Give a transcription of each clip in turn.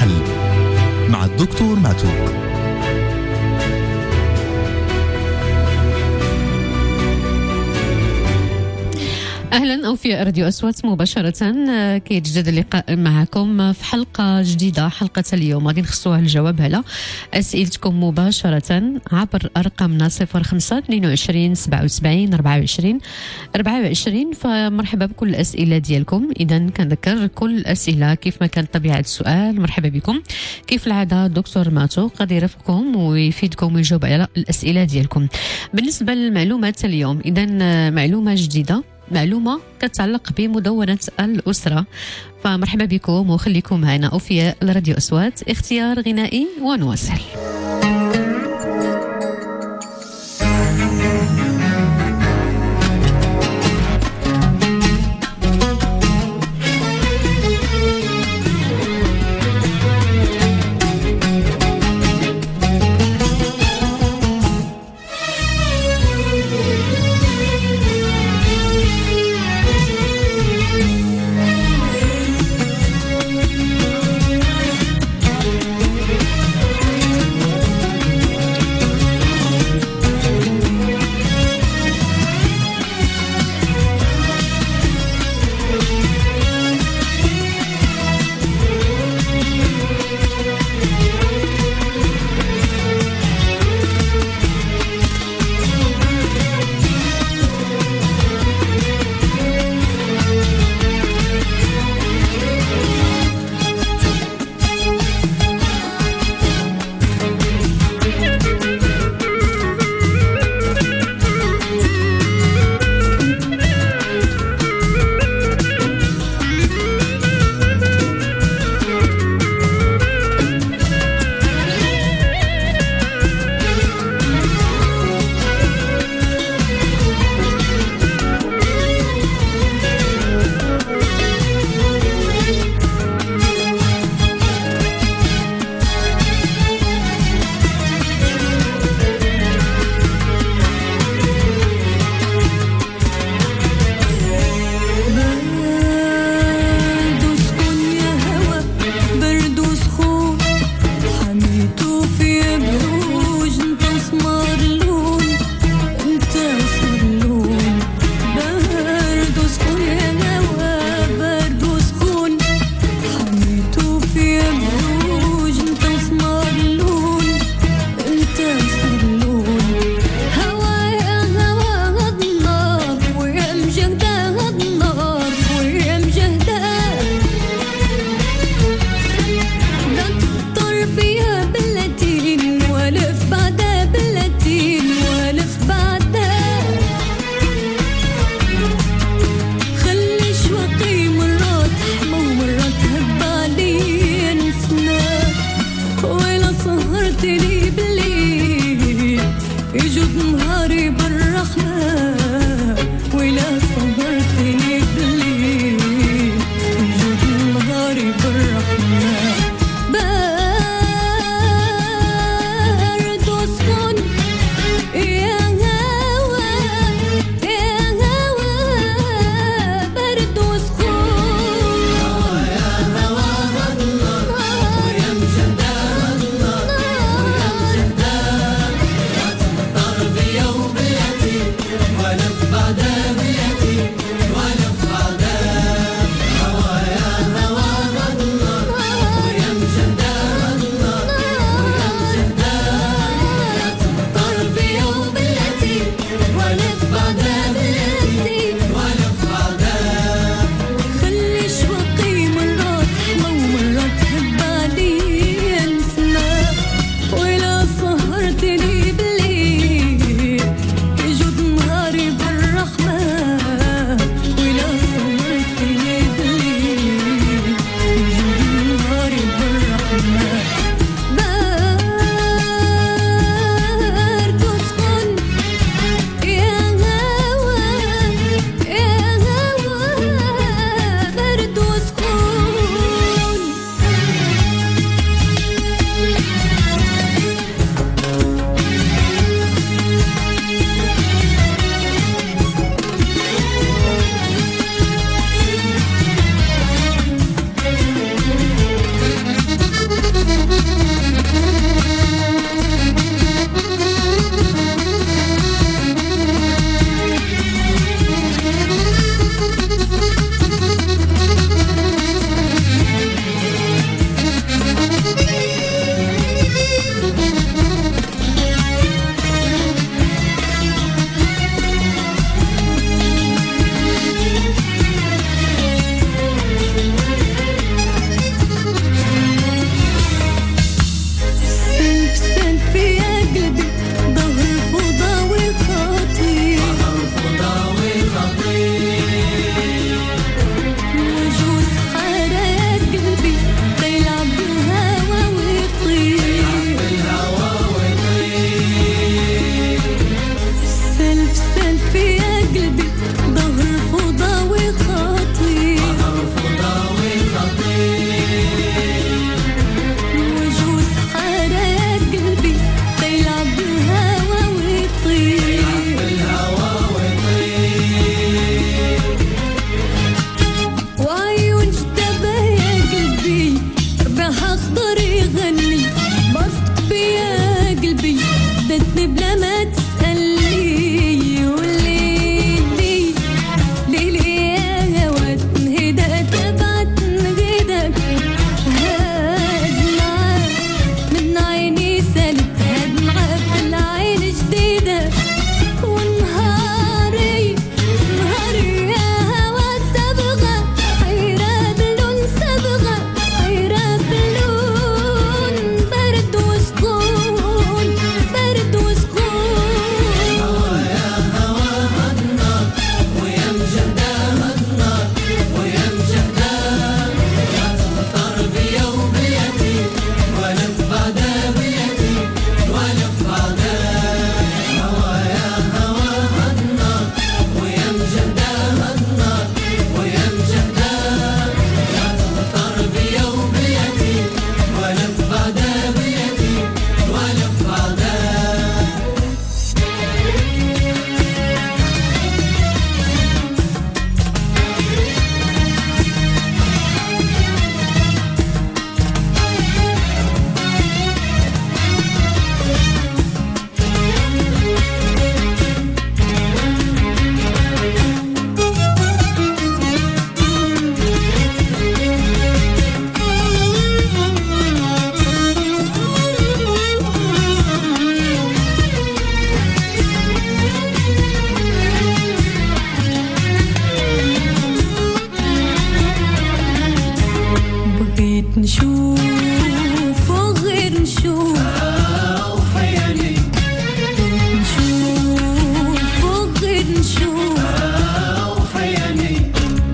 الحل مع الدكتور معتوق. أهلا أوفياء راديو أصوات مباشرة. كيتجدد اللقاء معكم في حلقة جديدة. حلقة اليوم غادي نخصوها الجواب على أسئلتكم مباشرة عبر أرقامنا 05 22 77 24. فمرحبا بكل الأسئلة ديالكم. إذا كنذكر كل الأسئلة كيف ما كانت طبيعة السؤال مرحبا بكم. كيف العادة الدكتور معتوق غادي يرافقكم ويفيدكم ويجاوب على الأسئلة ديالكم. بالنسبة للمعلومات اليوم، إذا معلومة جديدة، معلومة كتعلق بمدونة الأسرة. فمرحبا بكم وخليكم معنا أوفياء الراديو أصوات. اختيار غنائي ونواصل.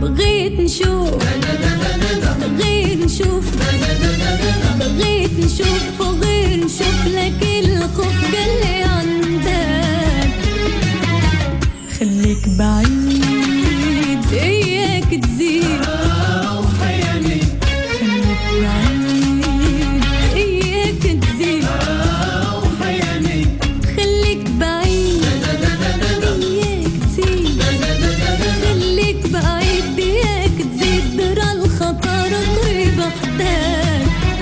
بغيت نشوف بغيت نشوف بغيت نشوف وغير نشوف لك الخوف قال لي عندك خليك بعيد اياك تزيد خليك بعيد اياك تزيد خليك بعيد اياك تزيد خليك بعيد اياك تزيد درا الخطر قريب حداك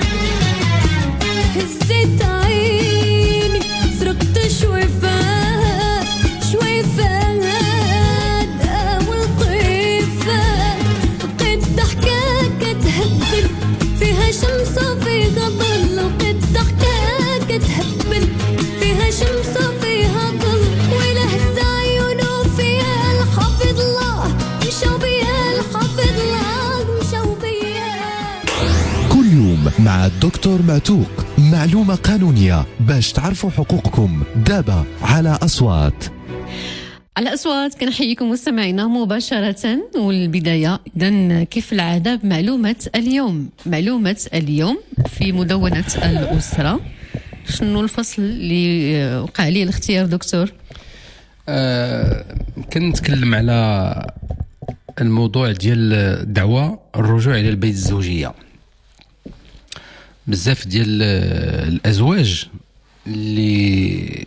هزيت عيني سرقت شوي فات شوي فات اول طيفات لقيت ضحكاك تهبل فيها شمس وفيها ظل لقيت ضحكاك تهبل فيها شمس وفيها ظل ولا هز عيونه فيها الحافظ الله مشاو بيا الحافظ الله مشاو بيا. كل يوم مع الدكتور معتوق، معلومة قانونية باش تعرفوا حقوقكم. دابا على أصوات. على أصوات كنحييكم مستمعينا مباشرة، والبداية إذن كيف العادة بمعلومة اليوم. معلومة اليوم في مدونة الأسرة. شنو الفصل اللي وقع لي الاختيار دكتور؟ كنتكلم على الموضوع ديال الدعوة الرجوع إلى البيت الزوجية. بزاف ديال الأزواج اللي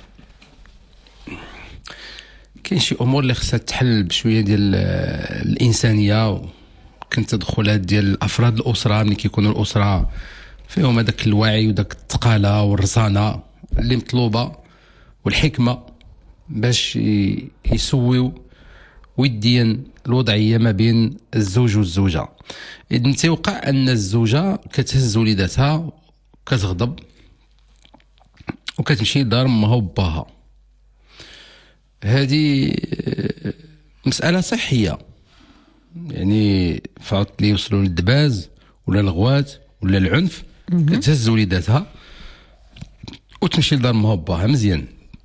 كاين شي امور اللي خصها تحل بشويه ديال الانسانيه، كنت تدخلات ديال افراد الاسره ملي كيكونوا الاسره فيهم هذاك الوعي وداك الثقاله والرزانه اللي مطلوبه والحكمه باش يسويو وديا الوضعيه ما بين الزوج والزوجه. اذن تيوقع ان الزوجه كتهز وليداتها كتغضب وكتمشي لدار امها وباها. هذه مسألة صحية، يعني فاوت اللي يوصلوا للدباز ولا الغوات ولا العنف كتهز وليداتها وتمشي لدار امها وباها. مزيان،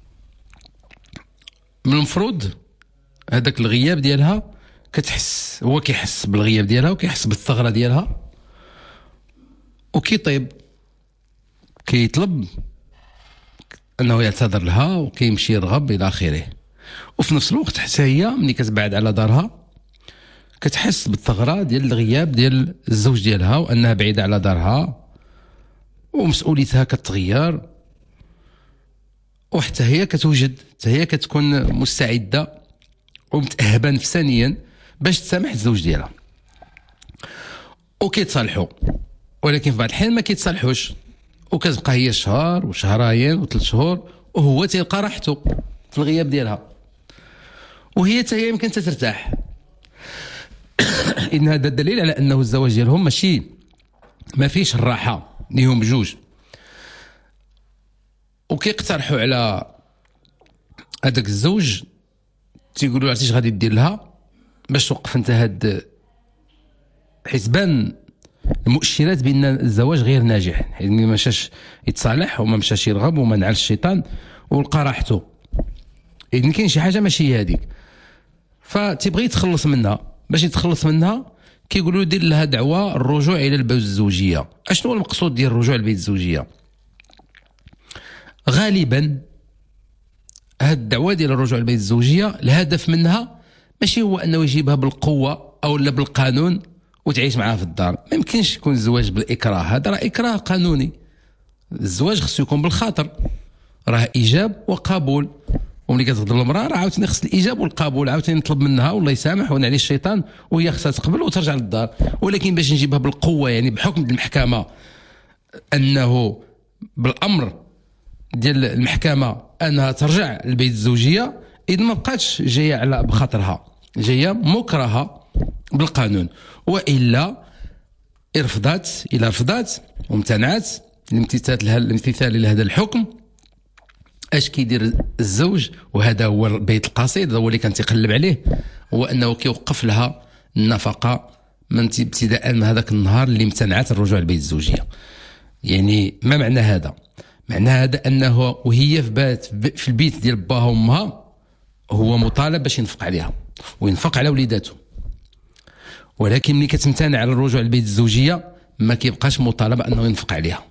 من المفروض هذاك الغياب ديالها كتحس، هو كيحس بالغياب ديالها وكيحس بالثغرة ديالها وكيطيب كيطلب انه يعتذر لها وكيمشي يرغب الى اخره. وفي نفس الوقت حتى هي ملي كتبعد على دارها كتحس بالثغرة ديال الغياب ديال الزوج ديالها وانها بعيدة على دارها ومسؤوليتها كتغير، وحتى هي كتوجد، حتى هي كتكون مستعدة ومتأهبة نفسانيا باش تسامح الزوج ديالها وكيتصالحوا. ولكن في بعض الحين ما كيتصالحوش وكتبقى هي شهر وشهرين وثلاث شهور وهو تيلقى راحته في الغياب ديالها، وهي حتى هي يمكن ترتاح. إن هذا الدليل على أنه الزواج ديالهم ماشي ما فيش الراحة ليهم بجوج. وكيقترحوا على هذاك الزوج، تيقولوا عرفتي اش غادي دير لها باش توقف انت هاد حسبان المؤشرات بان الزواج غير ناجح، حيت ما مشاش يتصالح وما مشاش يرغب وما نعل الشيطان ولقى راحته. اذا كاين شي حاجه ماشي هذيك، فتبغي يتخلص منها. باش يتخلص منها كيقولوا دير لها دعوه الرجوع الى البيت الزوجيه. اشنو هو المقصود ديال الرجوع للبيت الزوجيه؟ غالبا هاد الدعوه ديال الرجوع للبيت الزوجيه الهدف منها ماشي هو انه يجيبها بالقوه او لا بالقانون وتعيش معاه في الدار. ما يمكنش يكون الزواج بالاكراه، هذا راه اكراه قانوني. الزواج خصو يكون بالخاطر، راه ايجاب وقبول. وملي كتغضب المراه راه عاوتاني خص الايجاب والقبول، عاوتاني نطلب منها والله يسامح ونعلي الشيطان وهي خصها تقبل وترجع للدار. ولكن باش نجيبها بالقوه، يعني بحكم المحكمه انه بالامر ديال المحكمه انها ترجع للبيت الزوجيه، اذا ما بقاتش جايه على بخاطرها، جايه مكرهه بالقانون. والا رفضات، الى رفضات وامتنعت الامتثال لهذا الحكم، اش كيدير الزوج؟ وهذا هو البيت القصيد، هو اللي كان تيقلب عليه، هو انه كيوقف لها النفقه من ابتداء من هذاك النهار اللي امتنعت الرجوع للبيت الزوجيه. يعني ما معنى هذا؟ معنى هذا انه وهي في البيت ديال باها وامها هو مطالب باش ينفق عليها وينفق على وليداته. ولكن ملي كتمتنع على الرجوع للبيت الزوجيه ما كيبقاش مطالب انه ينفق عليها،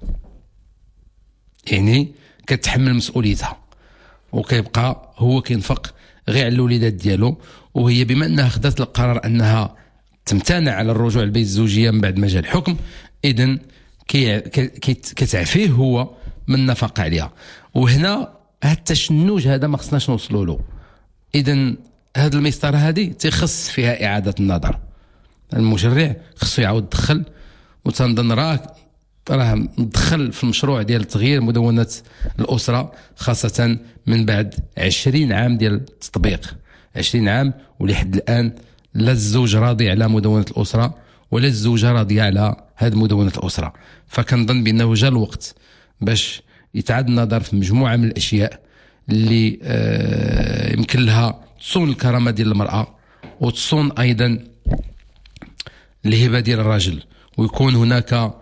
يعني كتحمل مسؤوليتها وكيبقى هو كينفق غير على الوليدات ديالو. وهي بما انها خدات القرار انها تمتنع على الرجوع للبيت الزوجيه من بعد ما جاء الحكم، اذن كتعفيه هو من النفقه عليها. وهنا هذا التشنج هذا ما خصناش نوصلوا له. اذن هذه المسطره هذه تخص فيها اعاده النظر. المشرع خصو يعاود يدخل، وتنظن راه ندخل في المشروع ديال تغيير مدونة الأسرة، خاصة من بعد 20 عام ديال التطبيق. 20 عام ولحد الآن لا الزوج راضي على مدونة الأسرة ولا الزوجة راضية على هذه مدونة الأسرة. فكنظن بأنه جاء الوقت باش يتعاد النظر في مجموعة من الأشياء اللي يمكن لها تصون الكرامة ديال المرأة وتصون أيضا الهبة ديال الرجل، ويكون هناك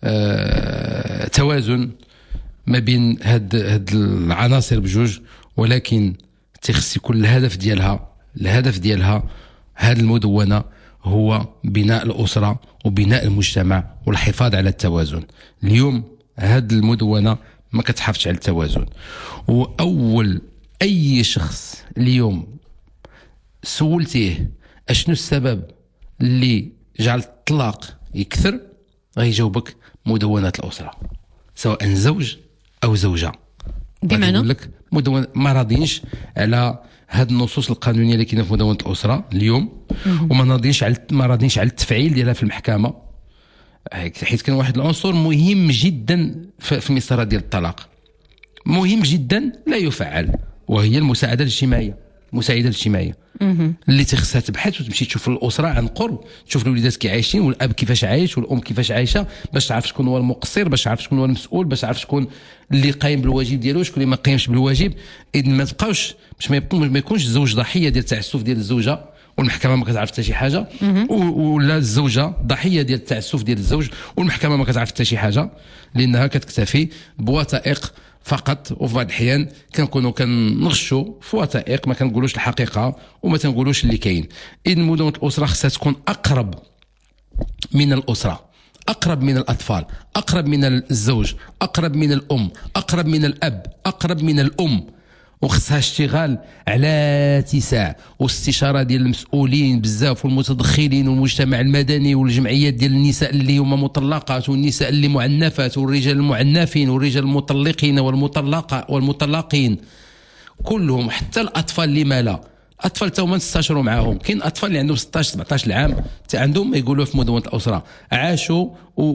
توازن ما بين هاد العناصر بجوج. ولكن تخص يكون الهدف ديالها هذه المدونة هو بناء الأسرة وبناء المجتمع والحفاظ على التوازن. اليوم هذه المدونة ما كتحافظش على التوازن. وأول أي شخص اليوم سولتيه أشنو السبب اللي جعل الطلاق يكثر، غيجاوبك مدونة الأسرة، سواء زوج أو زوجة. بمعنى يقول لك مدونة ما راضينش على هاد النصوص القانونية اللي كاينه في مدونة الأسرة اليوم، وما راضينش على التفعيل ديالها في المحكمة، حيث كان واحد العنصر مهم جدا في المسطرة ديال الطلاق، مهم جدا لا يفعل، وهي المساعدة الاجتماعية اللي تخصها تبحث وتمشي تشوف الأسرة عن قرب، تشوف الوليدات كي عايشين والأب كيفاش عايش والأم كيفاش عايشة، باش تعرف شكون هو المقصر، باش تعرف شكون هو المسؤول، باش تعرف شكون اللي قايم بالواجب ديالو شكون اللي ما قايمش بالواجب. إذن ما تبقاوش باش ما يكونش الزوج ضحية ديال التعسف ديال الزوجة والمحكمة ما كتعرف حتى شي حاجة، ولا الزوجة ضحية ديال التعسف ديال الزوج والمحكمة ما كتعرف حتى شي حاجة، لأنها كتكتفي بوثائق فقط. وفي بعض الأحيان كنكونوا كنغشوا في وثائق ما كنقولوش الحقيقة وما تنقولوش اللي كاين. إذن مدونة الأسرة خصها تكون أقرب من الأسرة، أقرب من الأطفال، أقرب من الزوج، أقرب من الأم، أقرب من الأب، أقرب من الأم. وخصها اشتغال على اتساع واستشاره ديال المسؤولين بزاف والمتدخلين والمجتمع المدني والجمعيات ديال النساء اللي هما مطلقات والنساء اللي معنفات والرجال المعنفين والرجال المطلقين والمطلقين كلهم، حتى الاطفال اللي مالا اطفال تا هما نستشروا معاهم. كاين اطفال اللي عندهم 16 17 عام تا عندهم ما يقولوا في مدونة الأسرة، عاشوا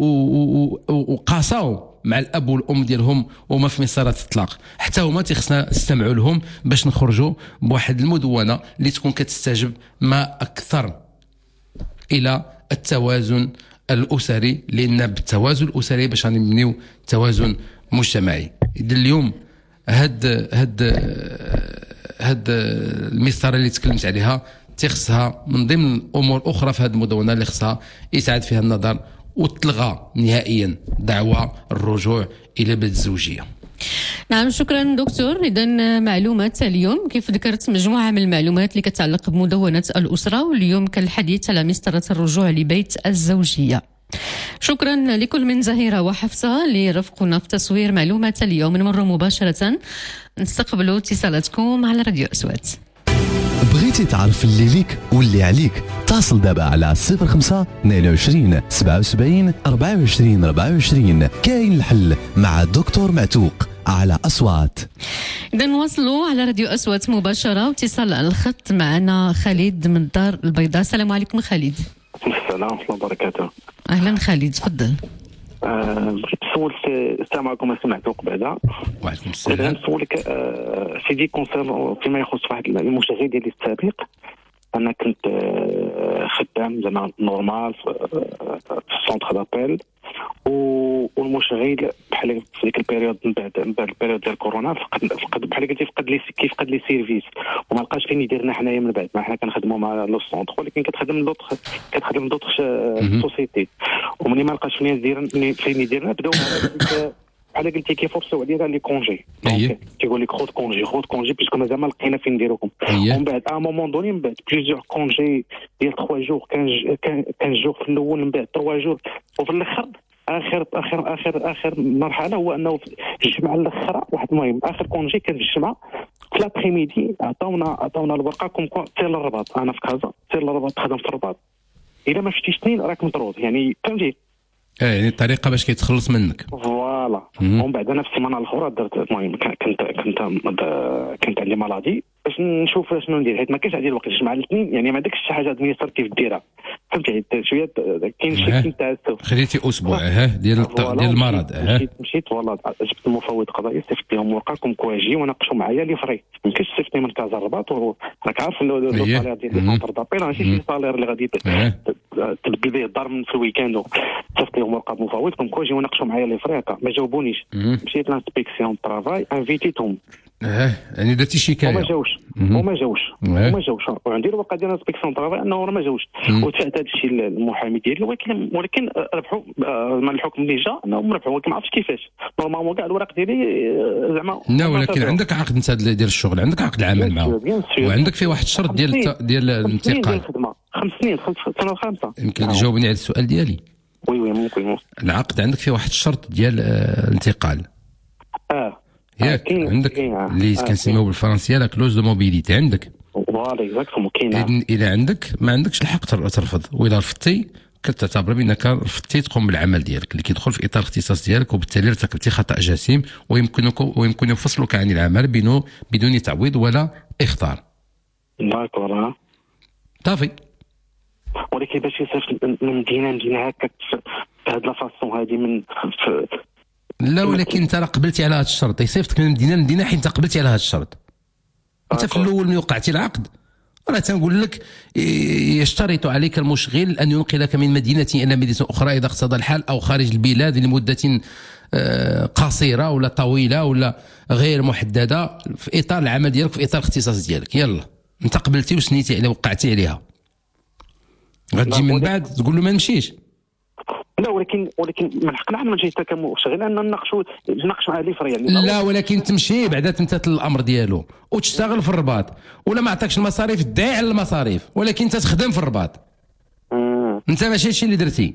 وقاسوا مع الاب والام ديالهم وما في مسارة الطلاق، حتى هما تيخصنا نستمعوا لهم باش نخرجوا بواحد المدونة اللي تكون كتستجب ما اكثر الى التوازن الاسري، لان بالتوازن الاسري باش غنبنيو توازن مجتمعي. اذا اليوم هاد المسطره اللي تكلمت عليها تخصها من ضمن الامور الاخرى في هذه المدونه اللي خصها يتعاد فيها النظر وتلغى نهائيا دعوى الرجوع الى بيت الزوجيه. نعم، شكرا دكتور. إذا معلومات اليوم كيف ذكرت مجموعة من المعلومات اللي كتعلق بمدونة الأسرة، واليوم كالحديث على مسطرة الرجوع لبيت الزوجية. شكرا لكل من زهيرة وحفصة لرفقنا في تصوير معلومات اليوم. نمر مباشرة نستقبل اتصالاتكم على راديو أصوات. بغيتي تعرف اللي ليك واللي عليك؟ اتصل دابا على 05 22 77 24 24. كاين الحل مع دكتور معتوق على أصوات. إذا نواصلوا على راديو أصوات مباشرة، واتصال على الخط معنا خالد من الدار البيضاء. السلام عليكم خالد. السلام ورحمة الله وبركاته. أهلا خالد، تفضل. سولت السلام عليكم سمعتوك بعدا. وعليكم السلام. نسولك سيدي كونسيرن فيما يخص واحد المشغل ديالي السابق. انا كنت خدام زعما نورمال في السونتر دابيل، والمشغل بحال في ديك البيريود من بعد البيريود ديال كورونا فقد بحال قلتي فقد لي سيرفيس وما لقاش فين يديرنا حنايا من بعد. ما حنا كنخدموا مع لو سونتر، ولكن كتخدم دوطخ سوسيتي، ومني ما لقاش فين يديرنا بداو بحال قلتي كيفرصوا علينا لي كونجي أيه. تيقول لك خذ كونجي باسكو مازال ما لقينا فين نديروكم. أيه. ومن بعد مومون دوني من بعد بليزيور كونجي ديال 3 جور كان جور في الاول من بعد 3 جور وفي الاخر اخر مرحله هو انه في الجمعه الاخرى واحد المهم اخر كونجي كان في الجمعه في لابريميدي عطاونا الورقه كوم كوا سير للرباط. انا في كازا سير للرباط تخدم في الرباط الا ما شفتيش اثنين راك مطرود يعني فهمتي. يعني الطريقه باش كيتخلص منك. فوالا. ومن بعد انا في السيمانه الاخرى درت المهم كنت عندي مالادي باش نشوف شنو ندير حيت ما كاينش عندي الوقت مع الاثنين يعني ما داكش شي حاجه ادمينستراتيف ديرها فهمتي شويه كاين شي تاع خديتي اسبوع ديال المرض. مشيت فوالا جبت المفوض قضائي صيفط لهم ورقه كوم كوا يجي وناقشوا معايا لي فري ما يمكنش تصيفطني من كازا الرباط راك عارف لو صالير ديال السونتر دابيل ماشي شي صالير اللي غادي تبدل به الدار من في الويكاند. صيفط لهم ورقه مفوض كوم كوا يجي وناقشوا معايا لي فري هكا ما جاوبونيش. مشيت لانسبيكسيون طرافاي انفيتيتهم يعني درتي شكايه وما جاوش وعندي الورقه ديال انسبيكسيون طرافاي انه ما جاوش ودفعت هذا الشيء للمحامي ديالي ولكن ربحوا من الحكم اللي جا انهم ربحوا ولكن ما عرفتش كيفاش نورمالمون كاع الوراق ديالي زعما. لا ولكن عندك عقد انت ديال الشغل عندك عقد العمل معه وعندك فيه واحد الشرط ديال الانتقال 5 سنين سنه خامسه. يمكن تجاوبني على السؤال ديالي. وي ممكن. العقد عندك فيه واحد الشرط ديال الانتقال ياك عندك اللي كنسميوه بالفرنسيه لا كلوز دو موبيليتي عندك. فوالا اكزاكتومون كاين. اذا عندك ما عندكش الحق ترفض واذا رفضتي كتعتبر بانك رفضتي تقوم بالعمل ديالك اللي كيدخل في اطار الاختصاص ديالك وبالتالي ارتكبتي خطا جسيم ويمكن يفصلك عن العمل بدون تعويض ولا اخطار. داكور صافي. ولكن باش يصيفط من مدينه هكا في هاد لافاسون هادي من لا ولكن انت راه قبلتي على هذا الشرط يصيفطك من مدينه لمدينه حيت انت قبلتي على هذا الشرط. انت في الاول ملي وقعتي العقد انا تنقول لك يشترط عليك المشغل ان ينقلك من مدينه الى مدينه اخرى اذا اقتضى الحال او خارج البلاد لمده قصيره ولا طويله ولا غير محدده في اطار العمل ديالك في اطار الاختصاص ديالك. يلا انت قبلتي وسنيتي عليها وقعتي عليها غتجي من بعد تقول له ما نمشيش. لا ولكن من حقنا حنا ماشي حتى كمشغل ان نناقشوا على لي فري يعني. لا ولكن تمشي بعدا تمتثل الامر ديالو وتشتغل في الرباط ولا ما عطاكش المصاريف تدعي على المصاريف ولكن انت تخدم في الرباط. انت ماشي هادشي اللي درتي.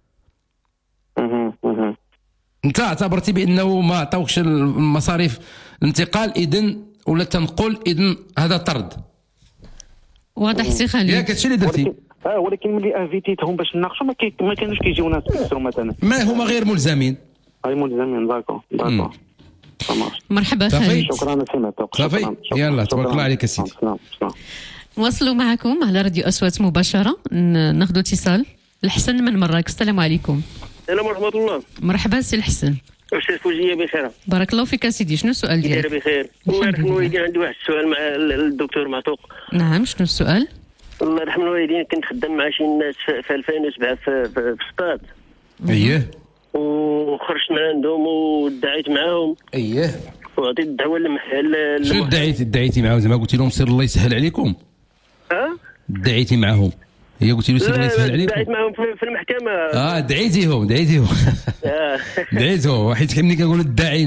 انت اعتبرتي بانه ما عطاوكش المصاريف الانتقال اذن ولا تنقل اذن هذا طرد. واضح سي خالد ياك هادشي اللي درتي. ولكن ملي انفيتيتهم باش نناقشوا ما كانوش كيجيو ناس يفسروا مثلا. ما هما غير ملزمين. ملزمين داكور. مرحبا خالد. شكرا صافي يلا تبارك الله عليك السيدي. نواصلوا معكم على راديو أصوات مباشرة. ناخذ اتصال. الحسن من مراكش. السلام عليكم. السلام ورحمة الله. مرحبا سي الحسن. أستاذ فوزية بخير. بارك الله فيك سيدي. شنو السؤال ديالك؟ بخير. الوالدين عندي واحد السؤال مع الدكتور معتوق. نعم شنو السؤال؟ الله يرحم الوالدين كنت خدام مع شي ناس في 2007 في سطاد. اييه. وخرجت من عندهم ودعيت معاهم. اييه. وعطيت الدعوه للمحل. شنو دعيتي معاهم زعما قلتي لهم سير الله يسهل عليكم؟ دعيتي معاهم هي قلتي له سير الله يسهل عليكم؟ دعيت معاهم في المحكمه. دعيتيهم دعيتهم حيت ملي كنقولوا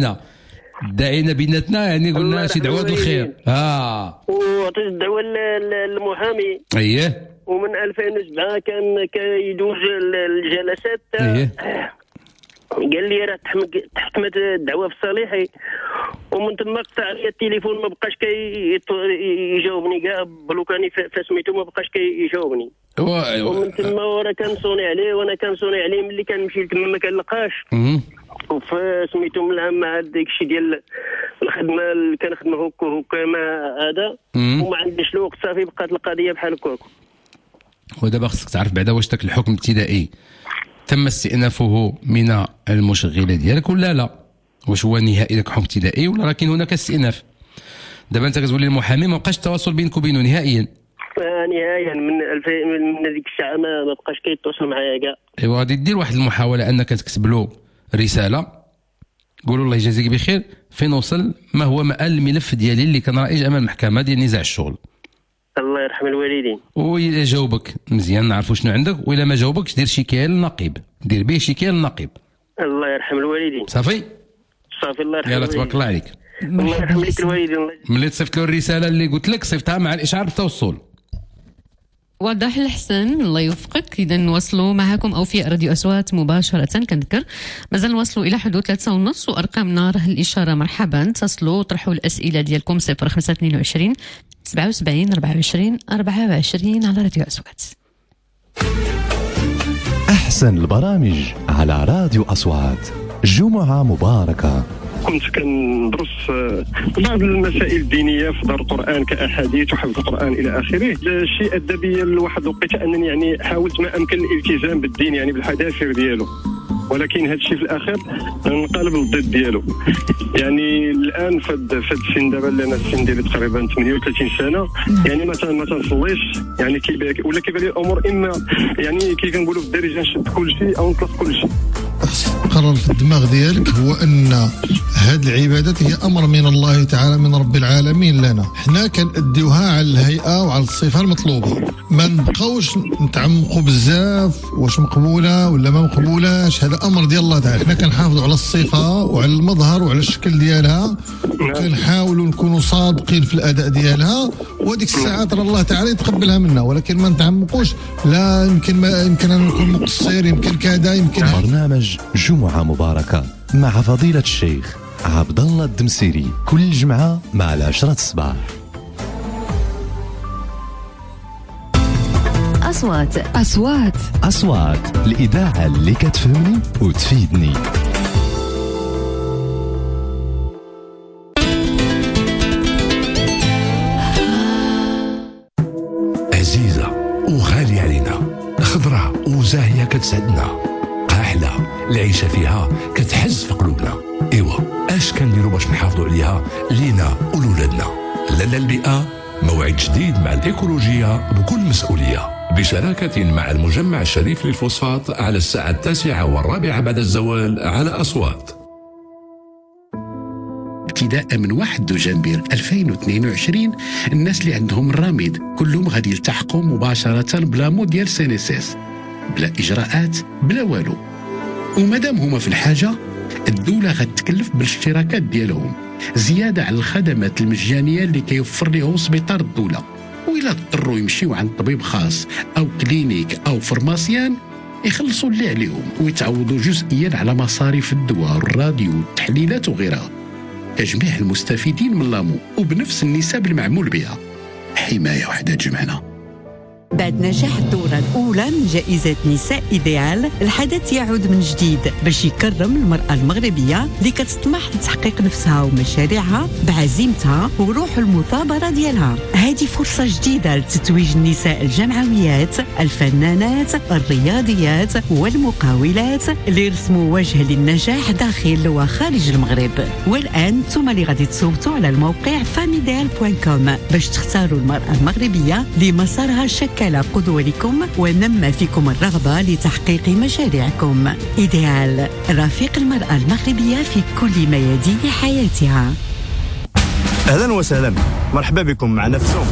دعينا بيناتنا يعني قلنا شي دعوه الخير. وعطيت الدعوه للمحامي. اييه. ومن 2007 كان كيدوز الجلسات. اييه. قال لي راه تحتمت الدعوه في صالحي ومن ثم قطع لي التليفون ما بقاش يجاوبني كاع بلوكاني فسميتو ما بقاش كيجاوبني. ومن ثم راه كنصوني عليه وانا كنصوني عليه ملي كنمشي لتما ما كنلقاش. وفسميتو من العام مع داك الشيء ديال الخدمه اللي كنخدم هكا مع هذا وما عنديش الوقت صافي بقات القضيه بحال هكاك. ودابا خصك تعرف بعدا واش داك الحكم الابتدائي تم استئنافه من المشغله ديالك ولا لا؟ واش هو نهائي داك الحكم الابتدائي ولا لكن هناك استئناف؟ دابا انت كتقول لي المحامي ما بقاش التواصل بينك وبينه نهائيا. نهائيا من ديك الساعه ما بقاش كيتواصل معايا كاع. ايوا غادي دير واحد المحاوله انك تكتب له رساله قولوا الله يجازيك بخير فين وصل ما هو مآل الملف ديالي اللي كان رائج امام المحكمه ديال نزاع الشغل. الله يرحم الوالدين. وإلا جاوبك مزيان نعرفوا شنو عندك وإلا ما جاوبكش دير شكاية للنقيب. دير به شكاية للنقيب. الله يرحم الوالدين. صافي صافي الله يرحم يلا تبارك الله عليك. الله يرحم لك الوالدين. ملي تصيفط له الرساله اللي قلت لك صيفطها مع الاشعار بالتوصل. واضح الحسن، الله يوفقك. إذا نواصلوا معكم أوفياء راديو أصوات مباشرة. كنذكر مازال نواصلوا إلى حدود 3:30 وأرقامنا راه الإشارة. مرحبا، اتصلوا طرحوا الأسئلة ديالكم 0522 77 24 24 على راديو أصوات. أحسن البرامج على راديو أصوات. جمعة مباركة. كنت كندرس بعض المسائل الدينيه في دار القران كاحاديث وحفظ القران الى اخره. الشيء ادى بي لواحد الوقيته انني يعني حاولت ما امكن الالتزام بالدين يعني بالحذافير ديالو، ولكن هذا الشيء في الاخر انقلب للضد ديالو. يعني الان في السن دابا اللي انا السن ديالي تقريبا 38 سنه، يعني ما تنصليش، يعني ولا كيبان لي الامور اما يعني كي كنقولوا في الدارجه نشد كل شيء او نطلق كل شيء. قرر في الدماغ ديالك هو ان هذه العبادات هي امر من الله تعالى من رب العالمين لنا، حنا كنأديوها على الهيئه وعلى الصفه المطلوبه، ما نبقاوش نتعمقوا بزاف واش مقبوله ولا ما مقبولاش، هذا امر ديال الله تعالى. حنا كنحافظوا على الصفه وعلى المظهر وعلى الشكل ديالها، وكنحاولوا نكونوا صادقين في الاداء ديالها، وهذيك الساعات راه الله تعالى يتقبلها منا، ولكن ما نتعمقوش. لا يمكن ان نكون مقصر، يمكن كذا، يمكن برنامج جمعة مباركة مع فضيلة الشيخ عبد الله الدمسيري كل جمعة مع 10 الصباح. أصوات الإذاعة اللي كتفهمني وتفيدني. عزيزة وغالية علينا، خضرة وزاهية كتسعدنا، قاحلة العيشة فيها كتحز في قلوبنا. ايوا اش كنديروا باش نحافظوا عليها لينا ولولادنا؟ لالا البيئة موعد جديد مع الإيكولوجية بكل مسؤولية، بشراكة مع المجمع الشريف للفوسفات على الساعة 9:15 بعد الزوال على أصوات. ابتداء من 1 دجنبر 2022 الناس اللي عندهم الرميد كلهم غادي يلتحقوا مباشرة بلا مود ديال سينيسيس، بلا إجراءات، بلا والو. ومادام هما في الحاجة الدولة غتكلف بالاشتراكات ديالهم زيادة على الخدمات المجانية اللي كيوفر لهم سبيطار الدولة. وإلا اضطروا يمشيو عند طبيب خاص أو كلينيك أو فرماسيان يخلصوا اللي عليهم ويتعوضوا جزئيا على مصاريف الدواء والراديو والتحليلات وغيرها. جميع المستفيدين من لامو وبنفس النسب المعمول بها. حماية وحدة جمعنا. بعد نجاح الدورة الأولى من جائزة نساء إيديال، الحدث يعود من جديد باش يكرم المرأة المغربية اللي كتطمح لتحقيق نفسها ومشاريعها بعزيمتها وروح المثابرة ديالها. هذه فرصة جديدة لتتويج النساء الجمعويات، الفنانات، الرياضيات والمقاولات اللي رسموا وجه للنجاح داخل وخارج المغرب. والآن انتم اللي غادي تصوتوا على الموقع famideal.com باش تختاروا المرأة المغربية لمسارها شكل قدوة لكم ونمى فيكم الرغبة لتحقيق مشاريعكم. إيديال، رفيق المرأة المغربية في كل ميادين حياتها. أهلا وسهلا، مرحبا بكم معنا في سوم.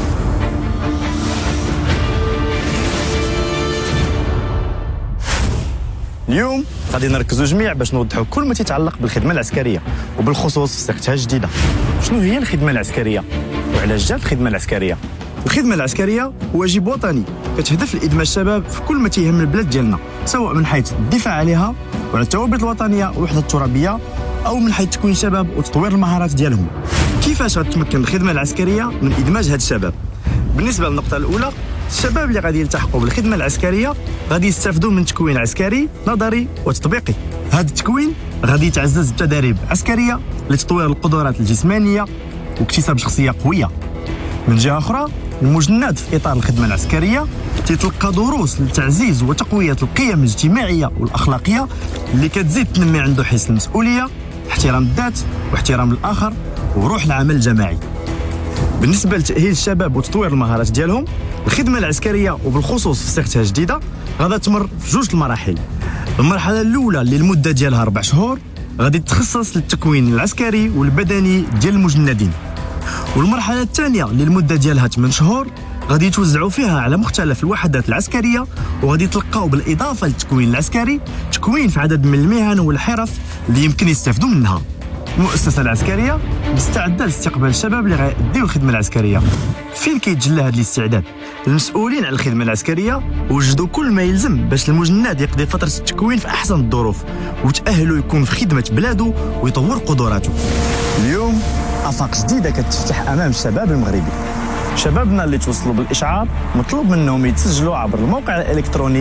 اليوم غادي نركزوا جميع باش نوضحوا كل ما يتعلق بالخدمة العسكرية وبالخصوص في صيغتها الجديدة. شنو هي الخدمة العسكرية وعلاش جات الخدمة العسكرية؟ الخدمة العسكرية واجب وطني كتهدف لإدماج الشباب في كل ما تيهم البلاد ديالنا، سواء من حيث الدفاع عليها وعلى الثوابت الوطنية والوحدة الترابية، أو من حيث تكوين الشباب وتطوير المهارات ديالهم. كيفاش غتمكن الخدمة العسكرية من إدماج هاد الشباب؟ بالنسبة للنقطة الأولى، الشباب اللي غادي يلتحقوا بالخدمة العسكرية غادي يستافدوا من تكوين عسكري نظري وتطبيقي. هذا التكوين غادي يتعزز بتدريب عسكرية لتطوير القدرات الجسمانية واكتساب شخصية قوية. من جهة أخرى، المجند في إطار الخدمة العسكرية تيتلقى دروس لتعزيز وتقوية القيم الاجتماعية والأخلاقية اللي كتزيد تنمي عنده حس المسؤولية، احترام الذات واحترام الآخر وروح العمل الجماعي. بالنسبة لتأهيل الشباب وتطوير المهارات ديالهم، الخدمة العسكرية وبالخصوص في صيغتها الجديدة غادا تمر في 2 المراحل. المرحلة الأولى اللي المدة ديالها 4 شهور غادي تخصص للتكوين العسكري والبدني ديال المجندين، والمرحلة الثانية اللي المدة ديالها 8 شهور غادي يتوزعوا فيها على مختلف الوحدات العسكرية، وغادي يتلقاو بالإضافة للتكوين العسكري تكوين في عدد من المهن والحرف اللي يمكن يستافدوا منها. المؤسسة العسكرية مستعدة لاستقبال الشباب اللي غيديو الخدمة العسكرية. فين كيتجلى هذا الاستعداد؟ المسؤولين على الخدمة العسكرية وجدوا كل ما يلزم باش المجند يقضي فترة التكوين في أحسن الظروف وتأهلوا يكون في خدمة بلاده ويطور قدراته. اليوم آفاق جديدة كتفتح أمام الشباب المغربي. شبابنا اللي توصلوا بالإشعار مطلوب منهم يتسجلوا عبر الموقع الإلكتروني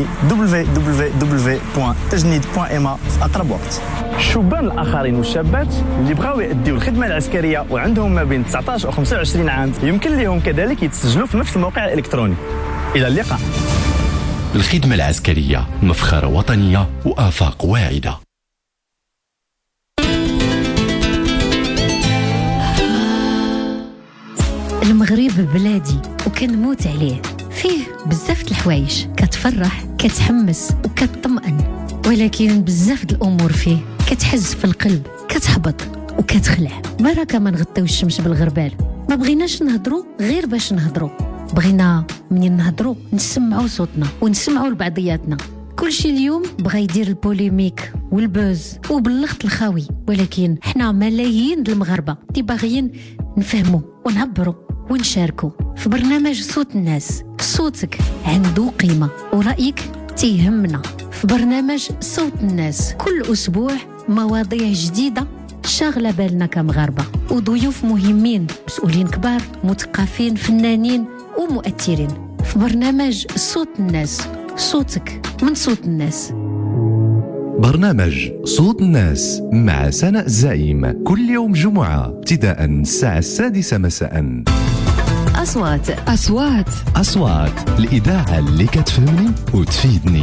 www.tajnid.ma في أقرب وقت. الشبان الآخرين والشابات اللي بغاو يأديو الخدمة العسكرية وعندهم ما بين 19 و 25 عام يمكن لهم كذلك يتسجلوا في نفس الموقع الإلكتروني. إلى اللقاء. الخدمة العسكرية مفخرة وطنية وآفاق واعدة. المغرب بلادي وكنموت عليه، فيه بزاف د الحوايج كتفرح كتحمس وكتطمئن، ولكن بزاف د الامور فيه كتحز في القلب كتحبط وكتخلع. بركه ما نغطيو الشمس بالغربال، ما بغيناش نهضروا غير باش نهضروا، بغينا منين نهضروا نسمعوا صوتنا ونسمعوا لبعضياتنا. كلشي اليوم بغا يدير البوليميك والبوز وباللخط الخاوي، ولكن حنا ملايين د المغاربه اللي باغيين نفهموا ونعبروا ونشاركوا في برنامج صوت الناس. صوتك عنده قيمة ورأيك تيهمنا في برنامج صوت الناس. كل أسبوع مواضيع جديدة شاغلة بالنا كمغاربة وضيوف مهمين، مسؤولين كبار، مثقفين، فنانين ومؤثرين في برنامج صوت الناس. صوتك من صوت الناس. برنامج صوت الناس مع سناء الزعيم كل يوم جمعة ابتداء الساعة 6 مساء. أصوات الإذاعة اللي كتفهمني وتفيدني.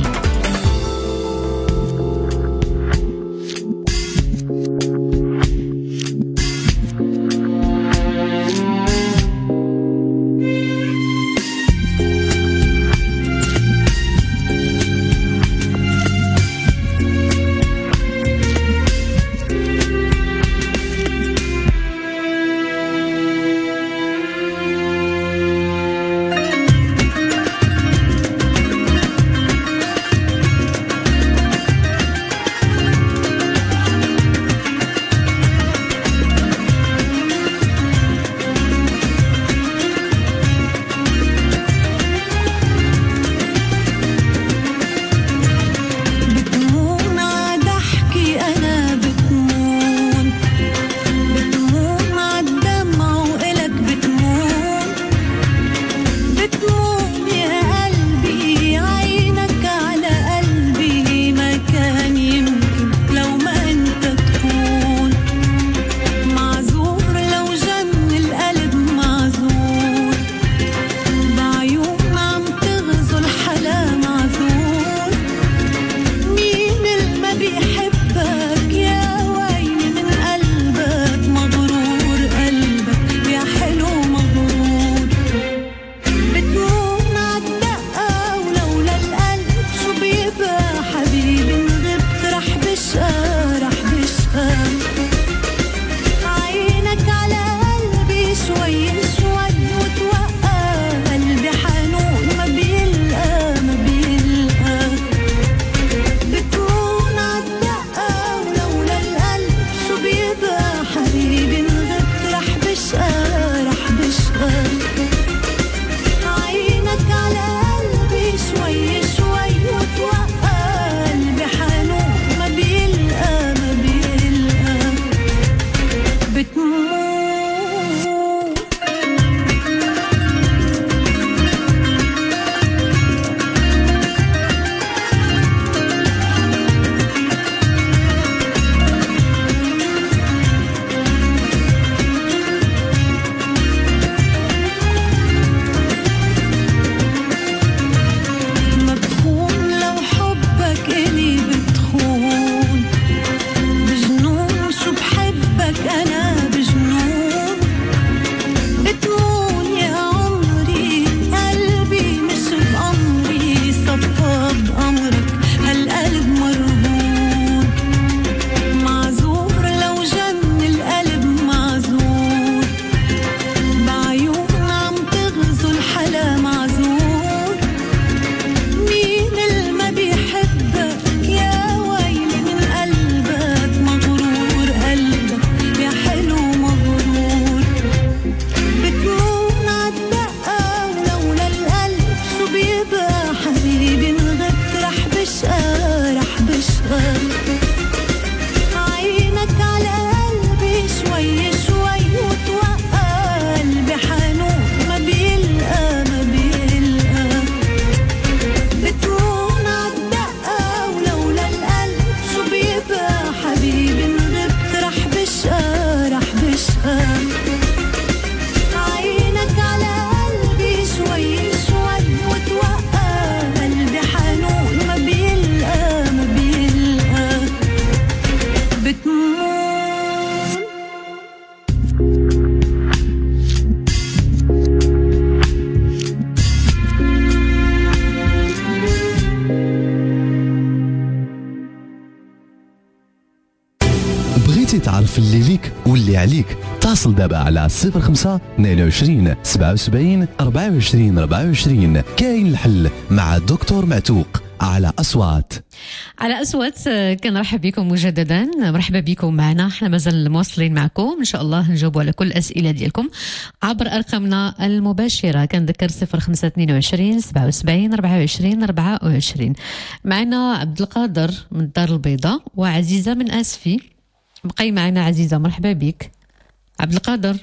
بغيتي تعرف اللي ليك واللي عليك اتصل دابا على 05 22 77 24 24. كاين الحل مع الدكتور معتوق على أصوات. على أصوات كنرحب بكم مجددا. مرحبا بكم معنا، احنا مازال مواصلين معكم ان شاء الله نجاوبوا على كل الأسئلة ديالكم عبر أرقامنا المباشرة. كنذكر 05 22 77 24 24. معنا عبد القادر من الدار البيضاء وعزيزة من آسفي. بقي معنا عزيزة، مرحبا بك. عبد القادر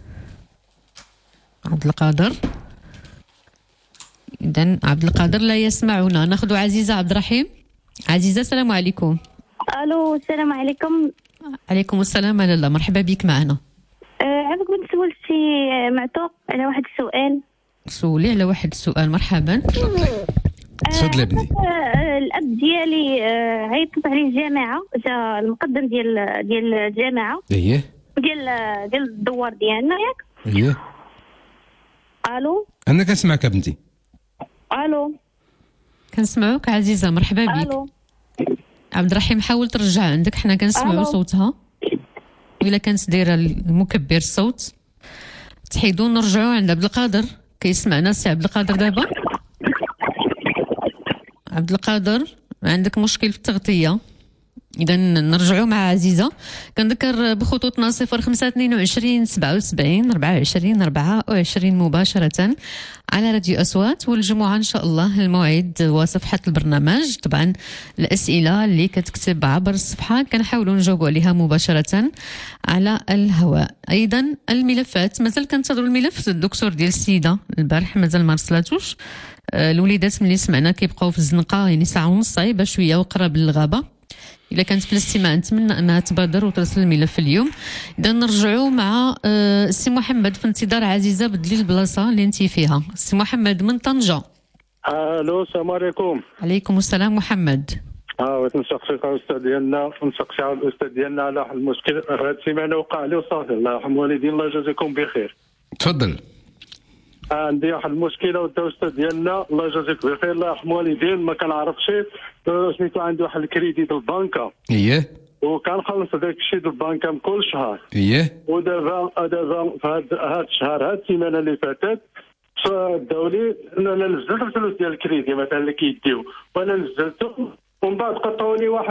إذن عبد القادر لا يسمعنا. ناخذ عزيزة عبد الرحيم. عزيزة السلام عليكم. الو السلام عليكم. عليكم السلام على الله، مرحبا بك معنا. عافاك بغيت نسول شي معتوق على واحد السؤال. سولي على واحد السؤال. مرحبا تفضلي بني. الاب ديالي عيطت عليه الجامعه، جا المقدم ديال الجامعه اييه ديال الدوار ديالنا ياك. اييه الو انا كنسمعك بنتي. الو كنسمعوك عزيزة، مرحبا بك. الو عبد الرحيم حاول ترجع عندك، حنا كنسمعوا صوتها وإلا كانت دايره المكبر الصوت تحيدو. نرجعوا عند عبد القادر. كيسمعنا سي عبد القادر دابا؟ عبد القادر عندك مشكل في التغطية. إذا نرجعوا مع عزيزة. كنذكر بخطوطنا 05 22 77 24 24 مباشرة على راديو أصوات، والجمعة إن شاء الله الموعد وصفحة البرنامج. طبعا الأسئلة اللي كتكتب عبر الصفحة كنحاولوا نجاوبوا عليها مباشرة على الهواء. أيضا الملفات مازال كنتظروا الملف الدكتور ديال السيدة البارح مازال ما رسلاتوش. الوليدات ملي سمعنا كيبقاو في الزنقة يعني ساعة ونص، صعيبة شوية وقرب للغابة. إلا كانت في الاستماع نتمنى أنها تبادر وترسل الملف اليوم. إذا نرجعوا مع السي محمد في انتظار عزيزة بدليل البلاصة اللي انتي فيها. السي محمد من طنجة. الو السلام عليكم. عليكم السلام محمد. بغيت نسقسي الاستاذ ديالنا ونسقسي على الاستاذ ديالنا على واحد المشكل هاد السيمانه وقع لي وصافي. الله يرحم والدين، الله يجازيكم بخير. تفضل. عندي واحد المشكله وداو الاستاذ ديالنا الله يجازيك بخير الله يرحم والدين. ما كنعرفش سميتو، عندي واحد الكريدي ديال البنكه. اييه وكنخلص داك الشيء ديال البنكه كل شهر. اييه ودابا في هاد الشهر هاد السيمانه اللي فاتت داو لي انا نزلت الفلوس ديال الكريدي مثلا اللي كيديو، وانا نزلته ومن بعد قطعوا لي واحد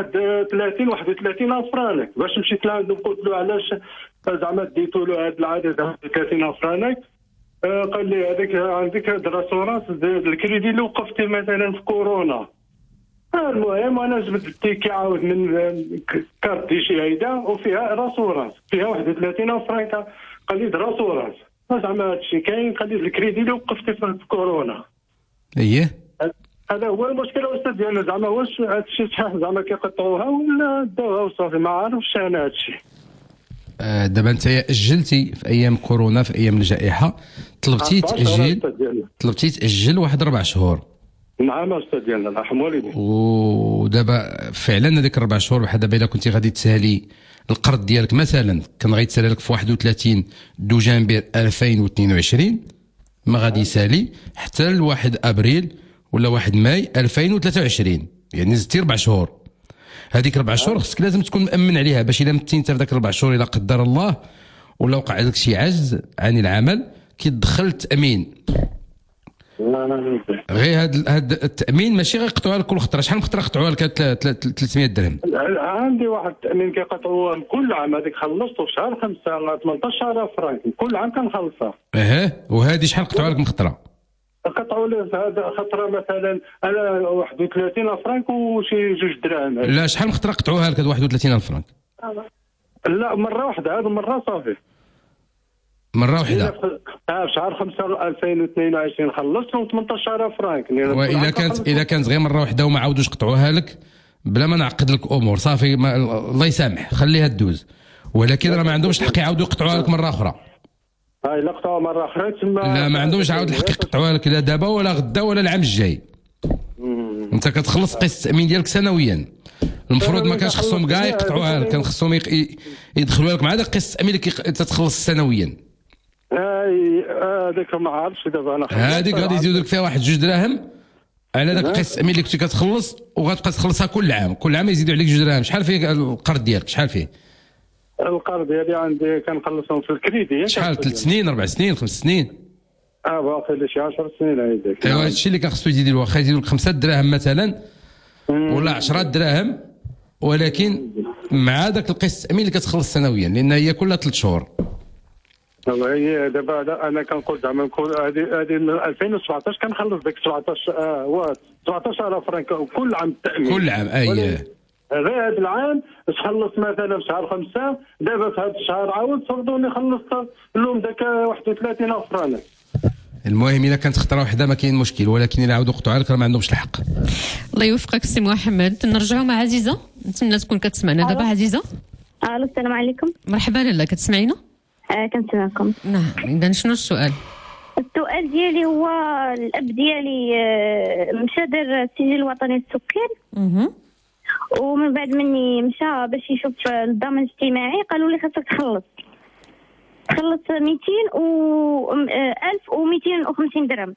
31 الف فرانك. باش مشيت لعندهم قلت له علاش زعما ديتوا له هذا العدد 30 الف فرانك. قال لي هذاك عندك هاد الراسورانس الكريدي اللي وقفتي مثلا في كورونا. المهم انا جبت التيكي عاود من كارت دي شي هيدا وفيها راسورانس فيها 31 الف فرانك. قال لي راسورانس زعما هادشي كاين. قال لي الكريدي اللي وقفتي في كورونا. اييه هذا هو المشكله الاستاذ ديالنا. زعما واش هادشي صحيح زعما كيقطعوها ولا داوها وصافي؟ ما عارفش انا هادشي. دابا انت اجلتي في ايام كورونا في ايام الجائحه، طلبتي تاجل واحد 4 شهور. نعم استاذ ديالنا الله يرحم والديك. ودابا فعلا هذيك 4 شهور بحال دابا الا كنتي غادي تسالي القرض ديالك مثلا كان غيتسالى لك في 31 دجنبر 2022 ما غادي يسالي حتى ل 1 ابريل ولا 1 ماي 2023. يعني زدتي 4 شهور. هذيك 4 شهور خصك لازم تكون مأمن عليها، باش الا متي انت في ذاك 4 شهور الا قدر الله ولا وقع لك شي عجز عن العمل كيدخل التأمين. غير هاد التأمين ماشي غيقطعوها لك كل خطره. شحال من خطره قطعوها لك؟ 300 درهم. عندي واحد التأمين كيقطعوها كل عام. هذيك خلصته في شهر 5 18000 فرانك كل عام كنخلصها. وهذه شحال قطعوها لك من خطره؟ قطعوا لي هذا خطره مثلا انا 31 فرانك وشي 2 دراهم. لا شحال من خطره قطعوها لك 31 فرانك؟ لا مره واحده. هذه مره صافي مره واحده. في شهر 5 2022 خلصتهم 18000 فرانك. واذا كانت غير مره واحده وما عاودوش قطعوها لك بلا ما نعقد لك امور صافي الله يسامح خليها تدوز. ولكن راه ما عندهمش الحق يعاودوا يقطعوها لك مره اخرى. الا قطعوها مره اخرى تما لا ما عندهمش عاود الحق يقطعوها لك لا دابا ولا غدا ولا العام الجاي. انت كتخلص قسط التامين ديالك سنويا. المفروض ما كانش خصهم كاع يقطعوها لك، كان خصهم يدخلوا لك مع داك قسط التامين اللي تتخلص سنويا. هذيك ما عرفتش دابا انا. هذيك غادي يزيدوا لك فيها 1 2 دراهم على داك قسط التامين اللي كنتي كتخلص، وغتبقى تخلصها كل عام يزيدوا عليك 2 دراهم. شحال فيه القرض ديالك؟ شحال فيه؟ القرض ديالي عندي كنخلصهم في الكريدي. شحال 3 سنين 4 سنين 5 سنين؟ باقي لي شي 10 سنين هيداك. ايوا هادشي اللي كنخصو يدير واخا يديروا لك 5 دراهم مثلا ولا 10 دراهم، ولكن مع داك القسط التامين اللي كتخلص سنويا لان هي كلها 3 شهور. هي دابا انا كنقول زعما نكون هذه 2017 كنخلص ديك 17000 فرنك كل عام التامين. كل عام غير هذا العام تخلص مثلا في شهر 5، دابا في هذا الشهر عاود صردوني خلصت لهم داك 31000 فرنك. المهم الا كانت خطره وحده ما كاين مشكل، ولكن الا عاودوا قطعوا عليك راه ما عندهمش الحق. الله يوفقك سي محمد. نرجعوا مع عزيزه، نتمنى تكون كتسمعنا دابا. عزيزه الو السلام عليكم. مرحبا لاله، كتسمعينا؟ كنسمعكم. نعم، اذا شنو السؤال؟ السؤال ديالي هو الاب ديالي مشى دار السجل الوطني للسكان، ومن بعد مني مشى باش يشوف الضمان الاجتماعي قالوا لي خاصك تخلص 1250 درهم.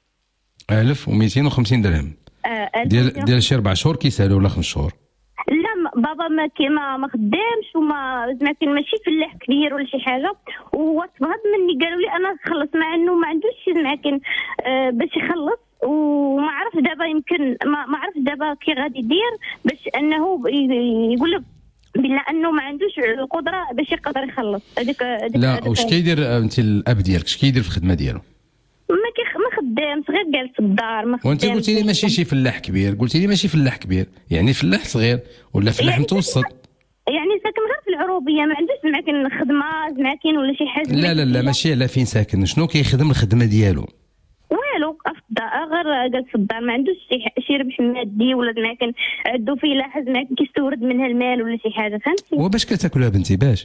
1250 درهم ديال شي 4 شهور كيسالوا ولا 5 شهور؟ لا بابا ما خدامش وما زعما كان ماشي فلاح كبير ولا شي حاجه، وهو تبهض مني قالوا لي انا نخلص مع انه ما عندوش زعما كان باش يخلص، وما عرف دابا يمكن ما عرف دابا كي غادي يدير باش انه يقول له بلا انه ما عندوش القدره باش يقدر يخلص هذيك. لا واش كيدير انت الاب ديالك؟ اش كيدير في الخدمه ديالو؟ ما خدامش، غير جالس في الدار ما خدامش. وانت قلتي لي ماشي شي فلاح كبير، قلتي لي ماشي فلاح كبير، يعني فلاح صغير ولا فلاح يعني متوسط؟ يعني ساكن غير في العروبيه، ما عندوش زعما خدمه زعما ولا شي حاجه. لا ماشي على فين ساكن، شنو كيخدم الخدمه ديالو؟ والو في الدار، غير جالس في الدار، ما عندوش شي ربح مادي ولا زعما عنده فلاحه زعما كيستورد منها المال ولا شي حاجه، فهمتي؟ وباش كتاكلها بنتي باش؟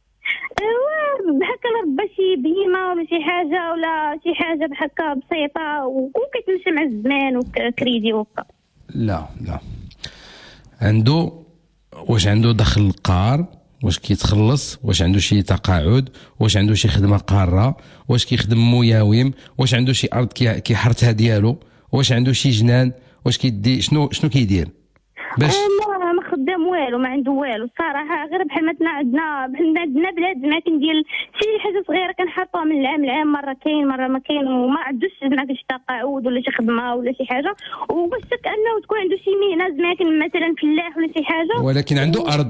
بحكا ربا شي بهيمه ولا شي حاجه ولا شي حاجه بحكا بسيطه وكيتمشى مع الزمان وكريدي وكا. لا عنده، واش عنده دخل قار؟ واش كيتخلص؟ واش عنده شي تقاعد؟ واش عنده شي خدمه قاره؟ واش كيخدم مياوم؟ واش عنده شي ارض كيحرتها ديالو؟ واش عنده شي جنان؟ واش كيدي شنو كيدير باش؟ ما خدام والو، ما عنده والو الصراحه، غير بحال مثلا عندنا بلاد زعما كندير شي حاجه صغيره كنحطها من العام لعام، مره كاين مره ما كاين، وما عندوش زعما شي تقاعد ولا شي خدمه ولا شي حاجه، وباش انه تكون عنده شي مهنه زعما مثلا فلاح ولا شي حاجه. ولكن عنده ارض،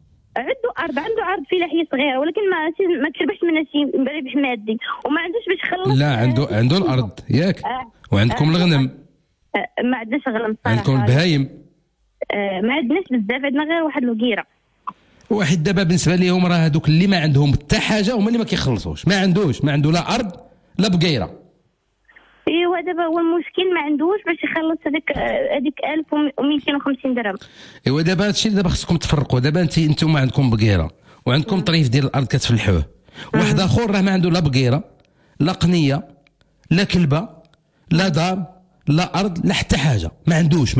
عنده ارض فلاحيه صغيره، ولكن ما كيربحش منها شي ربح مادي، وما عندوش باش يخلص. لا عنده الارض ياك؟ وعندكم الغنم؟ ما عندناش غنم صراحه. عندكم البهايم؟ ما عندناش بزاف، عندنا غير واحد الوكيره. واحد دابا بالنسبه ليهم راه هذوك اللي ما عندهم حتى حاجه هما اللي ما كيخلصوش، ما عنده لا ارض لا بقيره. ايوا دابا هو المشكل ما عندوش باش يخلص هذيك 1250 درهم. ايوا دابا هادشي اللي دابا خصكم تفرقوا. دابا انتم عندكم بقيره وعندكم طريف ديال الارض كتفلحوه، واحد اخر راه ما عنده لا بقيره لا قنيه لا كلبه لا دار لا ارض لا حتى حاجه، ما عندوش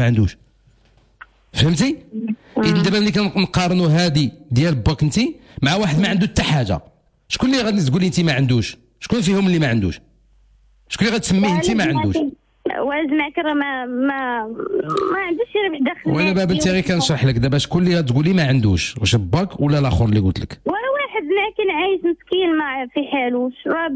فهمتي؟ اذا دابا ملي كنقارنوا هذه ديال باك انت مع واحد ما عنده حتى حاجه، شكون اللي غادي تقولي انت ما عندوش؟ شكون فيهم اللي ما عندوش؟ شكون اللي غتسميه انت ما عندوش؟ واز معك راه ما عندوش شي ربح داخل. وانا دابا انت غير كنشرح لك دابا شكون اللي غتقولي ما عندوش، واش باك ولا الاخر اللي قلت لك؟ وانا واحد معك عايش مسكين ما في حالوش،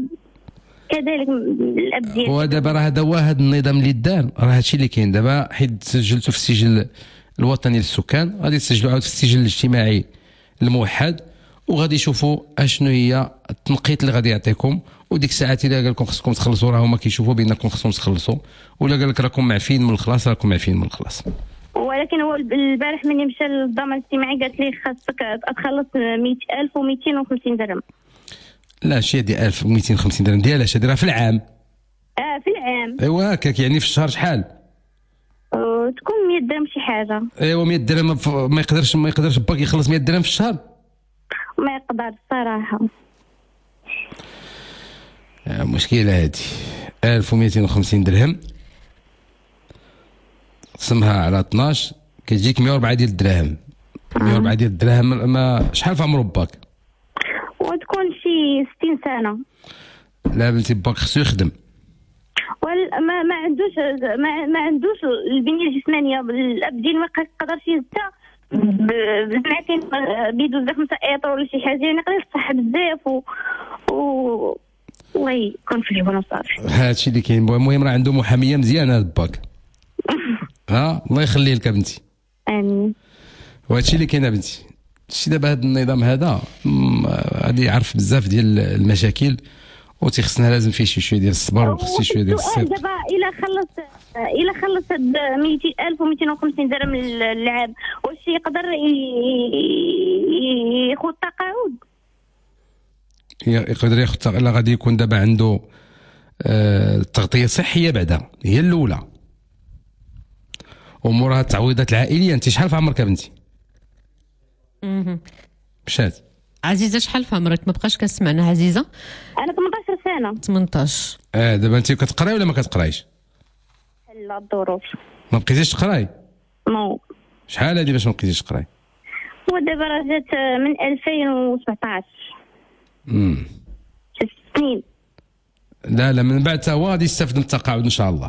كذلك الاب ديالي. ودابا راه هذا هو هذا النظام اللي دار، راه هادشي اللي كاين دابا، حيت سجلتو في السجل الوطني للسكان، غادي تسجلوا عاود في السجل الاجتماعي الموحد، وغادي يشوفوا اشنو هي التنقيط اللي غادي يعطيكم، وديك الساعات الا قال لكم خصكم تخلصوا راه هما كيشوفوا بانكم خصكم تخلصوا، ولا قال لك راكم معفين من الخلاص راكم معفين من الخلاص. ولكن هو البارح مني مشى للضمان الاجتماعي قالت لي خاصك تخلص 1250 درهم. لا شي ديال 1250 درهم ديالها شاديرها في العام. في العام. ايوا هكاك، يعني في الشهر شحال؟ تكون 100 درهم شي حاجه. ايوا 100 درهم ما يقدرش باك يخلص 100 درهم في الشهر؟ ما يقدر الصراحه. مشكله هذه 1250 درهم قسمها على 12 كتجيك 104 ديال الدراهم. 104 ديال الدراهم ما شحال في عمر باك؟ وتكون شي 60 سنه. لا بنتي باك خصو يخدم. ما عندوش البنيه الجسمانيه، الاب ديالي ما يقدرش حتى كاين بيدوز 5 ايطر ولا شي حاجه يعني يقدر يصح بزاف و ويكون في الهون صافي. هادشي اللي كاين. المهم راه عنده محاميه مزيانه هاد باك. الله يخلي لك بنتي. امين. وهادشي اللي كاين بنتي. شتي دابا هذا النظام هذا غادي يعرف بزاف ديال المشاكل وتيخصنا لازم فيه شويه ديال الصبر وخصو شويه ديال الصبر. دابا الا خلص هاد 200,000 و 250 درهم للعام واش يقدر ياخذ تقاعد؟ يقدر ياخذ لا غادي يكون دابا عنده تغطيه صحيه بعدا هي الاولى ومورها التعويضات العائليه. انت شحال في عمرك بنتي؟ مشات عزيزه شحال في عمرك؟ ما بقاش كتسمعنا عزيزه. انا 18 سنه. 18. دابا انت كتقراي ولا ما كتقرايش؟ لا الظروف. ما بقيتيش تقراي؟ نو. شحال هادي باش ما بقيتيش تقراي؟ ودابا راه جات من 2017. 6 سنين. لا من بعد تا هو غادي يستافد من التقاعد ان شاء الله.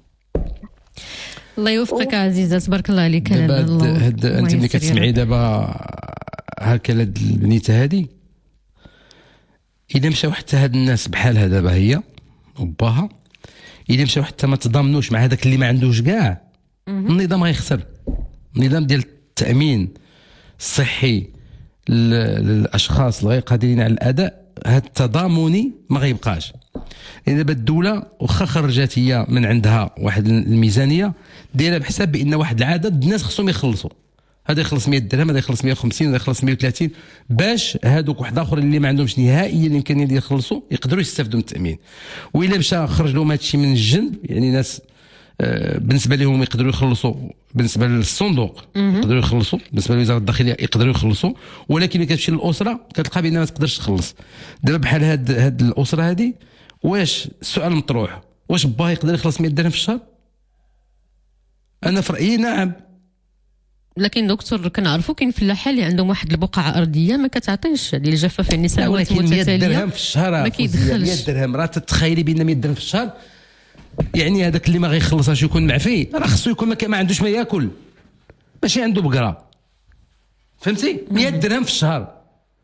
الله يوفقك عزيزه تبارك الله عليك. دابا انت ملي كتسمعي دابا هكا هاد البنيته هادي الا مشاو حتى هاد الناس بحالها دابا هي وباها الا مشاو حتى ما تضامنوش مع هذاك اللي ما عندوش كاع النظام غيخسر. النظام ديال التامين الصحي للاشخاص اللي غير قادرين على الاداء هذا التضامني ما غيبقاش. لان دابا الدوله واخا خرجت هي من عندها واحد الميزانيه دايره بحساب بان واحد العدد الناس خصهم يخلصوا، هذا يخلص 100 درهم، هذا يخلص 150، هذا يخلص 130 باش هذوك واحد اخرين اللي ما عندهمش نهائيا الامكانيه ديال يخلصوا يقدروا يستافدوا من التامين. والا مشى خرج لهم هذا الشيء من الجنب يعني ناس بالنسبه لهم يقدروا يخلصوا، بالنسبه للصندوق يقدروا يخلصوا، بالنسبه لوزاره الداخليه يقدروا يخلصوا، ولكن ملي كتمشي للاسره كتلقى بان ما تقدرش تخلص. دابا بحال هاد الاسره هذه واش السؤال مطروح واش باه يقدر يخلص 100 درهم في الشهر؟ انا في رايي نعم. لكن دكتور كنعرفوا كاين فلاحه اللي عندهم واحد البقعه ارضيه ما كتعطيش ديال الجفاف يعني سنوات متتاليه 100 درهم في الشهر ما كيدخلش. 100 درهم راه تتخيلي بان 100 درهم في الشهر يعني هذاك اللي ما غيخلصهاش يكون معفي راه خصو يكون ما عندوش ما ياكل ماشي عنده بقره، فهمتي؟ 100 درهم في الشهر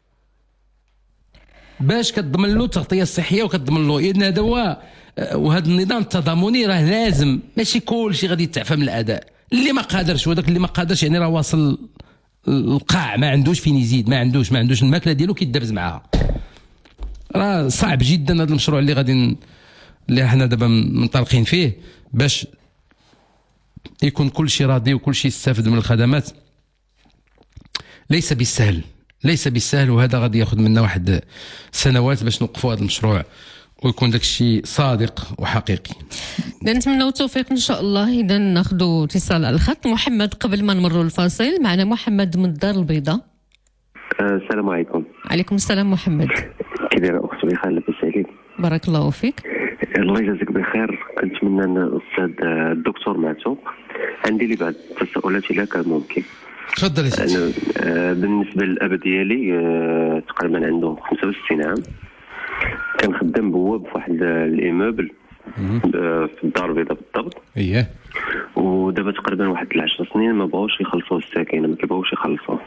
باش كتضمن له التغطيه الصحيه وكتضمن له اذن هذا هو. وهذا النظام التضامني راه لازم، ماشي كلشي غادي يتعفى من الاداء. اللي ما قادرش وذاك اللي ما قادرش يعني راه واصل القاع ما عندوش فين يزيد، ما عندوش الماكله ديالو كيدبز معاها. راه صعب جدا هذا المشروع اللي غادي اللي حنا دابا منطلقين فيه باش يكون كل شيء راضي وكل شيء يستافد من الخدمات. ليس بالسهل وهذا غادي ياخذ منا واحد سنوات باش نوقفوا هذا المشروع ويكون داك الشيء صادق وحقيقي. نتمنوا التوفيق ان شاء الله. اذا ناخذوا اتصال على الخط. محمد قبل ما نمروا الفاصل معنا محمد من الدار البيضاء. السلام عليكم. عليكم السلام محمد. كي دايره اختي بخير لاباس عليك؟ بارك الله فيك. الله يجازيك بخير. كنتمنى ان الاستاذ الدكتور معتوق عندي لي بعض التساؤلات الا كان ممكن. تفضل يا سيدي. بالنسبه للاب ديالي تقريبا عنده 65 عام، كان خدام بواب في واحد الايموبل في الدار البيضاء بالضبط. اييه. ودابا تقريبا واحد 10 سنين ما بغاوش يخلصوا الساكنه، ما كيبغاوش يخلصوها.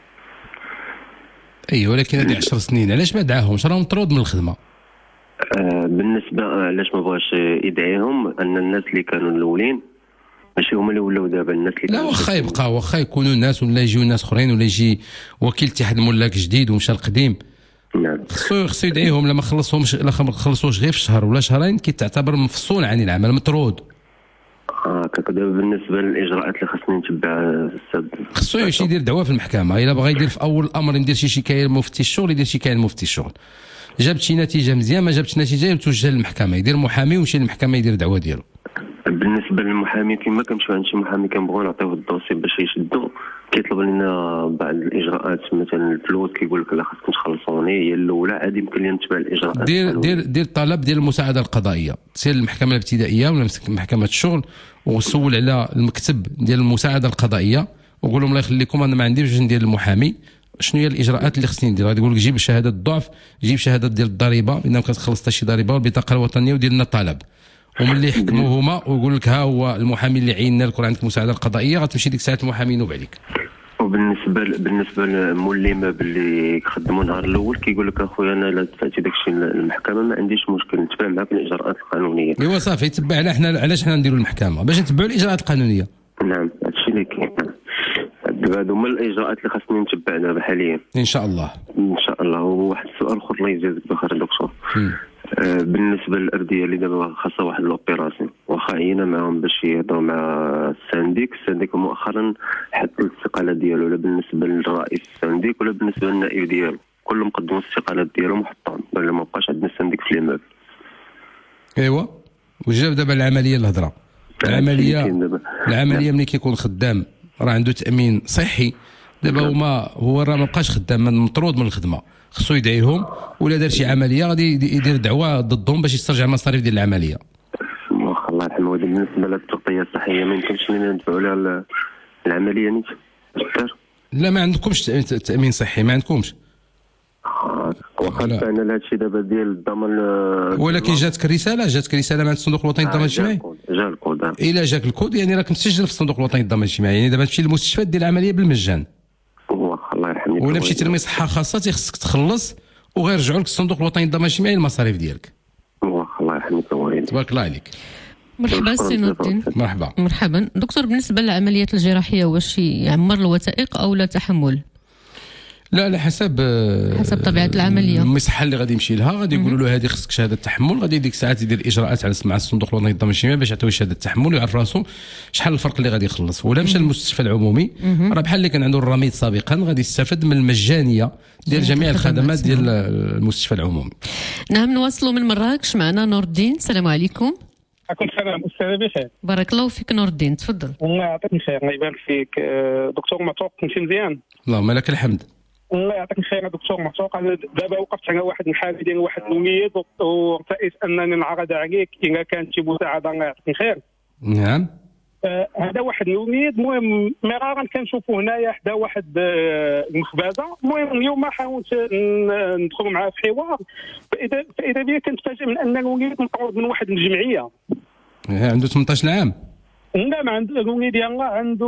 ايوه ولكن هذه 10 سنين علاش ما دعاهمش؟ راهم مطرود من الخدمه. بالنسبه علاش ما بغاش يدعيهم ان الناس اللي كانوا الاولين ماشي هما اللي ولاو دابا الناس اللي لا واخا يبقى واخا يكونوا الناس ولا يجيو ناس اخرين ولا يجي وكيل اتحاد الملاك جديد ومشى القديم. نعم. خصو يدعيهم. لما خلصهمش لا ما خلصوش غير في شهر ولا شهرين كيتعتبر مفصول عن العمل مطرود. دابا بالنسبه للاجراءات اللي خصني نتبعها الاستاذ خصو يمشي يدير دعوه في المحكمه. الا بغى يدير في اول الامر يدير شي شكايه لمفتي الشغل، يدير شكايه لمفتي الشغل. جابت شي نتيجه مزيان، ما جابتش نتيجه يتوجه للمحكمه، يدير محامي ويمشي للمحكمه يدير دعوه ديالو. بالنسبه للمحامي كما كنمشيو عند شي محامي كنبغيو نعطيوه الدوسي باش يشدو، كيطلب لنا بعض الاجراءات مثلا الفلوس، كيقول لك لا خاصكم تخلصوني هي الاولى، عادي يمكن لي نتبع الاجراءات. دير طلب ديال المساعده القضائيه، سير للمحكمه الابتدائيه ولا محكمه الشغل وسول على المكتب ديال المساعده القضائيه وقول لهم الله يخليكم انا ما عنديش باش ندير المحامي، شنو هي الاجراءات اللي خصني ندير؟ غادي يقول لك جيب شهاده الضعف، جيب شهاده ديال الضريبه بان ما كتخلص حتى شي ضريبه، والبطاقه الوطنيه، ودير لنا طلب. وملي يحكموا هما ويقول لك ها هو المحامي اللي عيننا لك راه عندك مساعده القضائيه، غتمشي ديك الساعه المحامي ينوب عليك. بالنسبه لمولي ماب اللي يخدموا النهار الاول كيقول لك اخويا انا لا دفعتي داكشي للمحكمه ما عنديش مشكل نتبع معك الاجراءات القانونيه. ايوا صافي تبع على حنا علاش حنا نديروا المحكمه باش نتبعوا الاجراءات القانونيه. نعم هادشي اللي كاين. دابا هادو هما الاجراءات اللي خاصني نتبع دابا حاليا ان شاء الله. ان شاء الله. وواحد السؤال اخر الله يجازيك بخير دكتور. بالنسبه للارديه اللي دابا خاصها واحد لوبيراسيون واخا عينا معاهم باش يهضروا مع السانديك مؤخرا حط الاستقاله ديالو لا بالنسبه للرئيس السانديك ولا بالنسبه للنائب ديالو كلهم قدموا الاستقالات ديالهم وحطهم ولا ما بقاش عندنا السانديك في ليماب. ايوا وجاب دابا العمليه الهضره العمليه ملي كيكون خدام راه عنده تامين صحي دابا هو راه ما بقاش خدام مطرود من الخدمه خصو يدعيهم ولا دار شي عمليه غادي يدير دعوه ضدهم باش يسترجع المصاريف ديال العمليه. واخا الله يرحمه. بالنسبه للتغطيه الصحيه ما يمكنش لينا ندفعوا لها العمليه نيت دكتور؟ لا ما عندكمش تامين صحي ما عندكمش. واخا دفعنا لهذا الشيء دابا ديال الضمان ولكن جاتك رساله مع الصندوق الوطني للضمان الاجتماعي. جا الكود. الا جاك الكود يعني راك مسجل في الصندوق الوطني للضمان الاجتماعي يعني دابا تمشي للمستشفى دير العمليه بالمجان. واخا الله يرحمني. ولا مشيتي لمصحه خاصه خصك تخلص وغير يرجعوا لك الصندوق الوطني للضمان الاجتماعي المصاريف ديالك. واخا الله يرحمك تبارك الله عليك. مرحبا سي نور الدين. مرحبا دكتور. بالنسبه للعمليات الجراحيه واش يعمر الوثائق او لا تحمل؟ لا على حسب طبيعه العمليه. المصحه اللي غادي يمشي لها غادي يقولوا له هذه خصك شهاده تحمل غادي ديك الساعات يدير الاجراءات مع الصندوق الوطني للضمان الاجتماعي باش يعطيوه شهاده التحمل ويعرف راسو شحال الفرق اللي غادي يخلص. ولا مشى للمستشفى العمومي راه بحال اللي كان عنده الرميد سابقا غادي يستافد من المجانيه ديال جميع الخدمات ديال المستشفى العمومي. نعم نواصلوا من مراكش معنا نور الدين. السلام عليكم. عليكم السلام استاذ بخير. بارك الله فيك نور الدين تفضل. الله يعطيك الخير الله يبارك فيك دكتور معتوق كنتي مزيان؟ اللهم لك الحمد. الله يعطيك الخير دكتور معتوق. انا دابا وقفت على واحد الحاله ديال واحد الوليد وارتئيت انني نعرض عليك اذا كانت شي مساعده الله يعطيك الخير. نعم. هذا واحد الوليد المهم مرارا كنشوفوا هنايا حدا واحد المخبزه. المهم اليوم حاولت ندخل معاه في حوار فاذا بيا كنتفاجئ من ان الوليد مطرود من واحد الجمعيه. عنده 18 عام؟ لا ما عنده الوليد يلاه عنده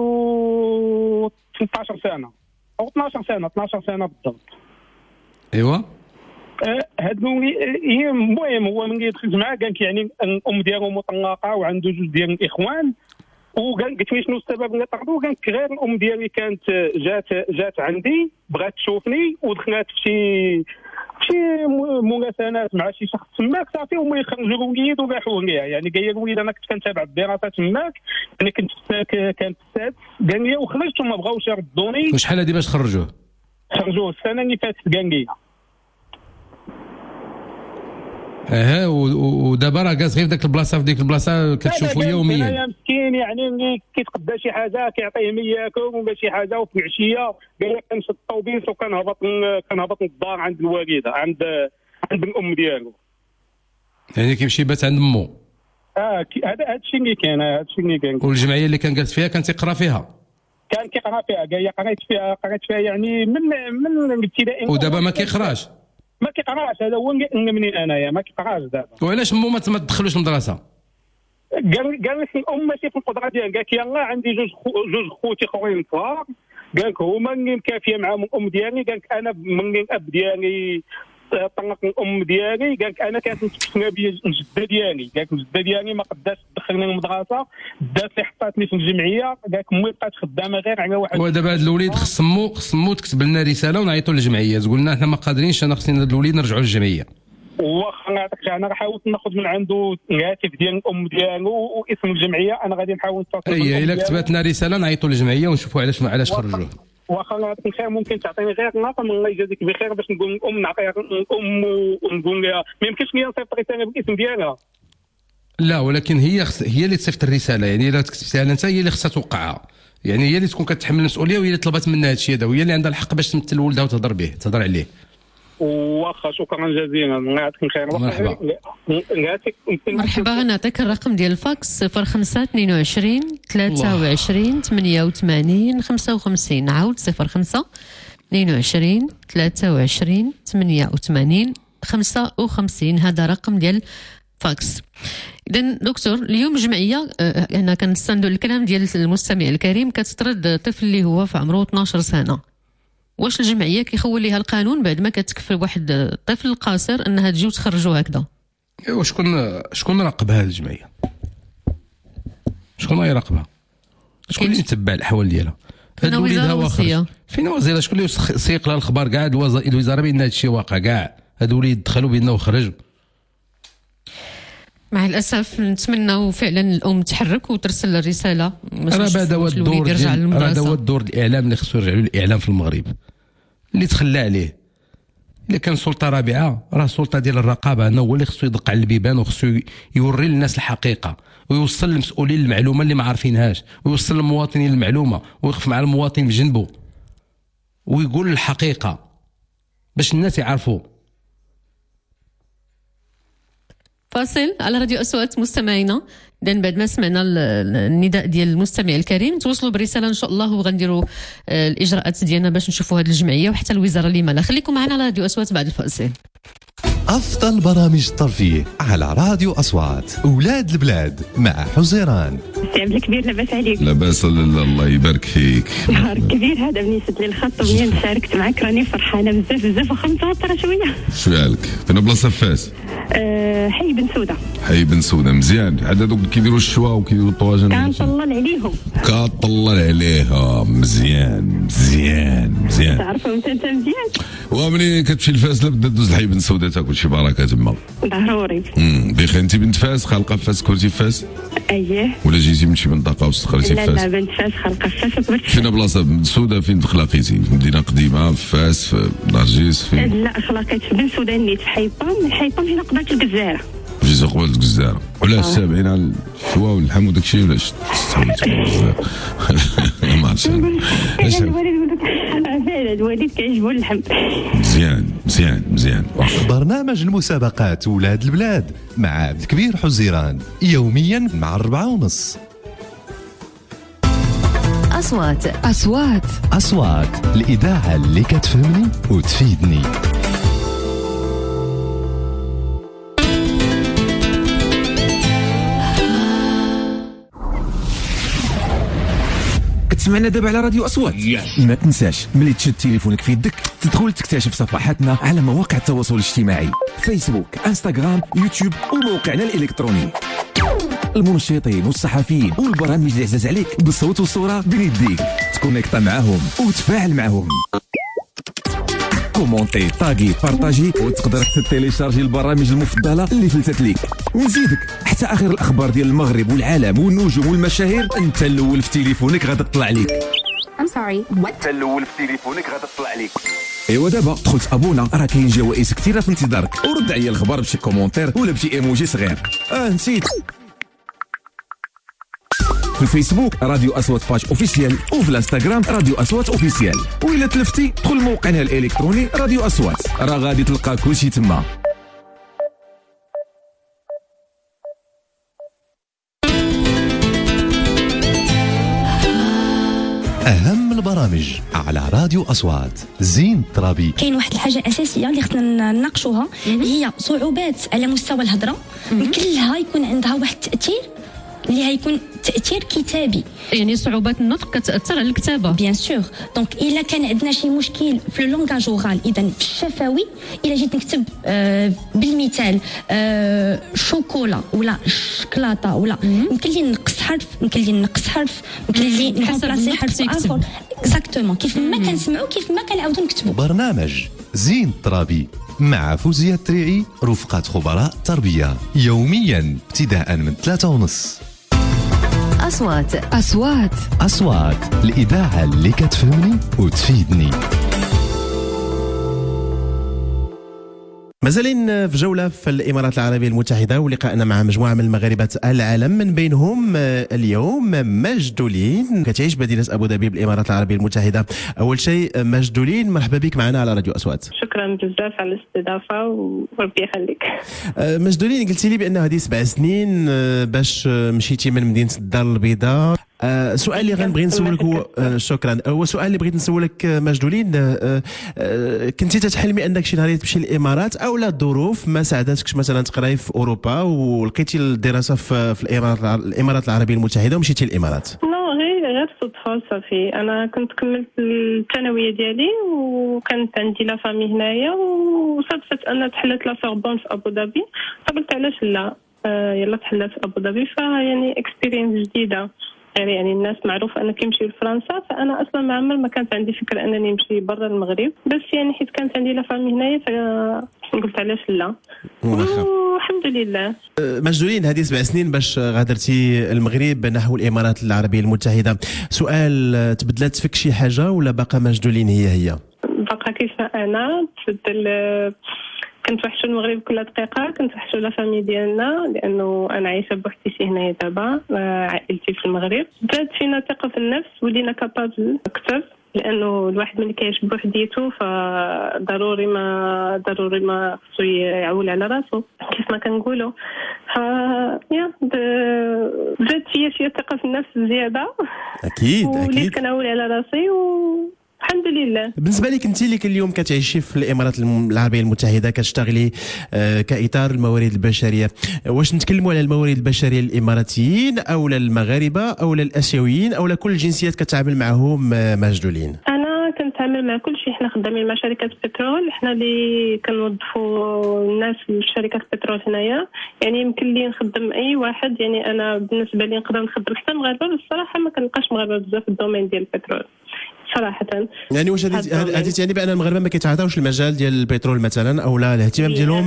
13 سنه او 12 سنه بالضبط. ايوا هاد الوليد هي المهم هو ملي دخلت معاه قال لك يعني الام ديالو مطلقه وعنده جوج ديال الاخوان قلت لي شنو السبب اللي طردوه؟ قال لك غير الام ديالي كانت جات عندي بغات تشوفني ودخلت في شي مراسلات مع شي شخص تماك صافي هما يخرجوا الوليد وراحوا ليها. يعني قال لي الوليد انا كنت كنتابع الدراسه تماك انا كنت كانت السادس قال لي وخرجت وما بغاوش يردوني. وشحال هادي باش خرجوه السنه اللي فاتت قال لي. ودابا راه جالس غير في ديك البلاصه في ديك البلاصه كتشوفوا يوميا. انا مسكين يعني ملي كيتقدى شي حاجه كيعطيه ما ياكل ولا شي حاجه وفي العشيه قال لك كنشد الطوبيس وكنهبط للدار عند الوالده عند الام ديالو. يعني كيمشي يبات عند مو. هذا الشيء اللي كان والجمعيه اللي كان جالس فيها كان تيقرا فيها. كان كيقرا فيها قال لي قريت فيها يعني من الابتدائي. ودابا ما كيقراش. ما كيقراش هذا هو مني انايا ما كيقراش دابا. وعلاش مو ما تدخلوش المدرسه؟ قال لك الام ماشي في القدره ديالها. قال لك يلاه عندي جوج خوتي اخرين صغار قال لك هما اللي مكافيه معاهم الام ديالي. قال لك انا ملي الاب ديالي طلق الام ديالي قال لك انا كانت متسنى بيا الجده ديالي. قال لك الجده ديالي ما قداش تدخلني للمدرسه دات لي حطاتني في الجمعيه. قال لك امي بقات خدامه غير على واحد. ودابا هذا الوليد خص مو تكتب لنا رساله ونعيطوا للجمعيه تقول لنا حنا ما قادرينش انا خصني هذا الوليد نرجعوا للجمعيه. واخا نعطيك انا حاولت ناخذ من عنده الهاتف ديال الام ديالو واسم الجمعيه انا غادي نحاول نتصل. الا كتبات لنا رساله نعيطوا للجمعيه ونشوفوا علاش خرجوه. واخا نعطيك الخير ممكن تعطيني غير رقم الله يجازيك بخير باش نقول الام نعطيها الام ونقول لها ما يمكنش لي نصيفط رساله بالاسم ديالها. لا ولكن هي اللي تصيفط الرساله يعني الا كتبتيها انت هي اللي خصها توقعها. يعني هي اللي تكون كتحمل المسؤوليه وهي اللي طلبت منها هذا الشيء هذا وهي اللي عندها الحق باش تمثل ولدها وتهضر به تهضر عليه. واخا شكرا جزيلا الله يعطيك الخير. مرحبا نعطيك الرقم ديال الفاكس 05 22 23 88 55 عاود 05 22 23 88 55 هذا رقم ديال فاكس. إذن دكتور اليوم جمعية أنا كنستندوا الكلام ديال المستمع الكريم كتطرد طفل اللي هو في عمره 12 سنة. واش الجمعية كيخول ليها القانون بعد ما كتكفل واحد الطفل قاصر أنها تجي وتخرجوا هكذا؟ ايوا شكون راقب هذه الجمعية؟ شكون يراقبها؟ شكون اللي يتبع الأحوال ديالها؟ هاد الوليد هو خرج فين وزير؟ شكون اللي سيق لها الخبر كاع الوزارة بأن هذا الشيء واقع كاع؟ هاد الوليد دخلوا بأنه خرج. مع الأسف نتمنى فعلا الأم تحرك وترسل الرسالة. راه هذا هو الدور هذا هو الدور الإعلام اللي خصو يرجع له الإعلام في المغرب اللي تخلى عليه. إلا كان سلطة رابعة راه السلطة ديال الرقابة أنه هو اللي خصو يدق على البيبان وخصو يوري للناس الحقيقة ويوصل للمسؤولين المعلومة اللي ما عارفينهاش ويوصل للمواطنين المعلومة ويقف مع المواطن بجنبه ويقول الحقيقة باش الناس يعرفوا. فاصل على راديو أصوات مستمعينا. إذن بعد ما سمعنا النداء ديال المستمع الكريم توصلوا برسالة إن شاء الله وغنديروا الإجراءات ديالنا باش نشوفوا هذه الجمعية وحتى الوزارة اللي مالها. خليكم معنا على راديو أصوات بعد الفاصل. أفضل برامج الترفيه على راديو أصوات أولاد البلاد مع حزيران. عبد الكبير لاباس عليك؟ لاباس الله يبارك فيك. نهار كبير هذا بالنسبه للخط ومنين شاركت معك راني فرحانه بزاف وخمطوطره شويه. شويه لك فين بلاصه فاس؟ حي بن سوده. حي بن سوده مزيان. عاد هذوك كيديروا الشوا وكيديروا الطواجن كنطلل عليهم. كطلل عليهم مزيان. تعرفهم انت مزيان. ومني كتمشي لفاس لابد دوز الحي بن سوده تاكل شي بركه تما. ضروري. بخير. انت بنت فاس خالقه في فاس كنتي في فاس؟ اييه. ولا جيتي من شي منطقه واستقريتي في فاس؟ لا بنت فاس خالقه في فاس وكبرت فين بلاصه بن سوده فين تخلقيتي؟ في مدينه قديمه في فاس في نرجس فين؟ لا خلقيت في بن سوده نيت في حيطام هنا قبالة الجزيره. جيت قبالة الجزيره. علاش سابعين على الشوا واللحم وداك الشيء ولاش تستويت الجزيره؟ ما عرفتش. الوالد كيعجبو اللحم. مزيان. برنامج المسابقات ولاد البلاد مع عبد الكبير حزيران يوميا مع 4:30. أصوات الإذاعة اللي كتفهمني وتفيدني. كتسمعنا دابا على راديو أصوات. ما تنساش ملي تشد تليفونك في يدك تدخل تكتشف صفحاتنا على مواقع التواصل الاجتماعي فيسبوك انستغرام يوتيوب وموقعنا الإلكتروني. المنشطين والصحفيين والبرامج اللي عزاز عليك بالصوت والصورة بين يديك تكونيكتا معاهم وتفاعل معاهم. كومونتي طاقي بارطاجي وتقدر تيليشارجي البرامج المفضله اللي فلتت ليك. ونزيدك حتى اخر الاخبار ديال المغرب والعالم والنجوم والمشاهير انت الاول في تليفونك غادا تطلع ليك. انت الاول في تليفونك غادا تطلع ليك. ايوا دابا دخلت ابونا راه كاين جوائز كثيره في انتظارك ورد عليا الخبر بشي كومونتير ولا بشي ايموجي صغير. نسيت في الفيسبوك راديو أصوات باج اوفيسيال وفي الانستغرام راديو أصوات اوفيسيال. وإلا تلفتي دخل موقعنا الالكتروني راديو أصوات راه غادي تلقى كلشي تما. أهم البرامج على راديو أصوات. زين ترابي. كاين واحد الحاجة أساسية اللي خصنا نناقشوها هي صعوبات على مستوى الهضرة كلها يكون عندها واحد التأثير اللي هيكون تأثير كتابي. يعني صعوبات النطق كتأثر على الكتابة بيان سور. دونك إلا كان عندنا شي مشكل في اللونغاج اورال إذا في الشفوي إلا جيت نكتب بالمثال شوكولا ولا شكلاطة ولا يمكن لي نقص حرف يمكن لي نحسب حرف آخر اكزاكتومون كيف ما كنسمعوا كيف ما كنعاودوا نكتبوا. برنامج زين ترابي مع فوزية التريعي رفقة خبراء تربية يوميا ابتداء من 3:30. أصوات الإذاعة اللي كتفهمني وتفيدني. مازالين في جولة في الإمارات العربية المتحدة ولقائنا مع مجموعة من مغاربة العالم من بينهم اليوم مجدولين كتعيش مدينة أبو ظبي بالإمارات العربية المتحدة. أول شيء مجدولين مرحبا بك معنا على راديو أصوات. شكرا بزاف على الاستضافة وربي يخليك. مجدولين قلتي لي بأن هذه 7 سنين باش مشيتي من مدينة الدار البيضاء. سؤال اللي غنبغي نسولك هو شكرا، هو سؤال اللي بغيت نسولك مجدولين، كنتي تتحلمي انك شي نهار تمشي للامارات او لا الظروف ما ساعدتكش مثلا تقراي في اوروبا ولقيتي الدراسه في الامارات العربيه المتحده ومشيتي للامارات؟ غير صدفه صافي. انا كنت كملت الثانويه ديالي وكانت عندي لا فامي هنايا وصدفت ان تحلت لا سوربون في ابو ظبي، فقلت علاش لا يلا تحلت في ابو ظبي، فيعني اكسبيرينس جديده. غير يعني الناس معروف انك يمشي لفرنسا، فانا اصلا ما عمر ما كانت عندي فكره انني نمشي برا المغرب، بس يعني حيت كانت عندي لا فامي هنايا فقلت علاش لا والحمد لله. مجدولين، هذه 7 سنين باش غادرتي المغرب نحو الامارات العربيه المتحده، سؤال تبدلت فيك شي حاجه ولا باقا مجدولين هي؟ باقا كيف انا تبدل. كنت وحشو المغرب كل دقيقه، كنت وحشو لا فامي ديالنا لانه انا عايشه بوحدي هنايا دابا، عائلتي في المغرب. زاد فينا ثقه في النفس، ولينا كابابل اكثر، لانه الواحد ملي كيعيش بوحديته فضروري ما خصو يعول على راسو كيف ما كنقولوا. زاد فيا شي ثقه في النفس زياده اكيد وليت كنعول على راسي الحمد لله. بالنسبه لك انت اللي اليوم كتعيشي في الامارات العربيه المتحده، كتشتغلي كاطار الموارد البشريه، واش نتكلموا على الموارد البشريه الاماراتيين او المغاربه او الاسيويين او كل الجنسيات كتعامل معهم مجدولين؟ انا كنتعامل مع كل شيء. حنا خدامين مع شركات البترول، حنا اللي كنوظفوا الناس في شركات البترول هنايا، يعني يمكن لي نخدم اي واحد. يعني انا بالنسبه لي نقدر نخدم حتى المغاربه، بس الصراحه ما كنلقاش مغاربه بزاف في الدومين ديال البترول صراحه. يعني واش هذه تعني بان المغاربه ما كيتعاطاوش المجال ديال البترول مثلا او لا الاهتمام ديالهم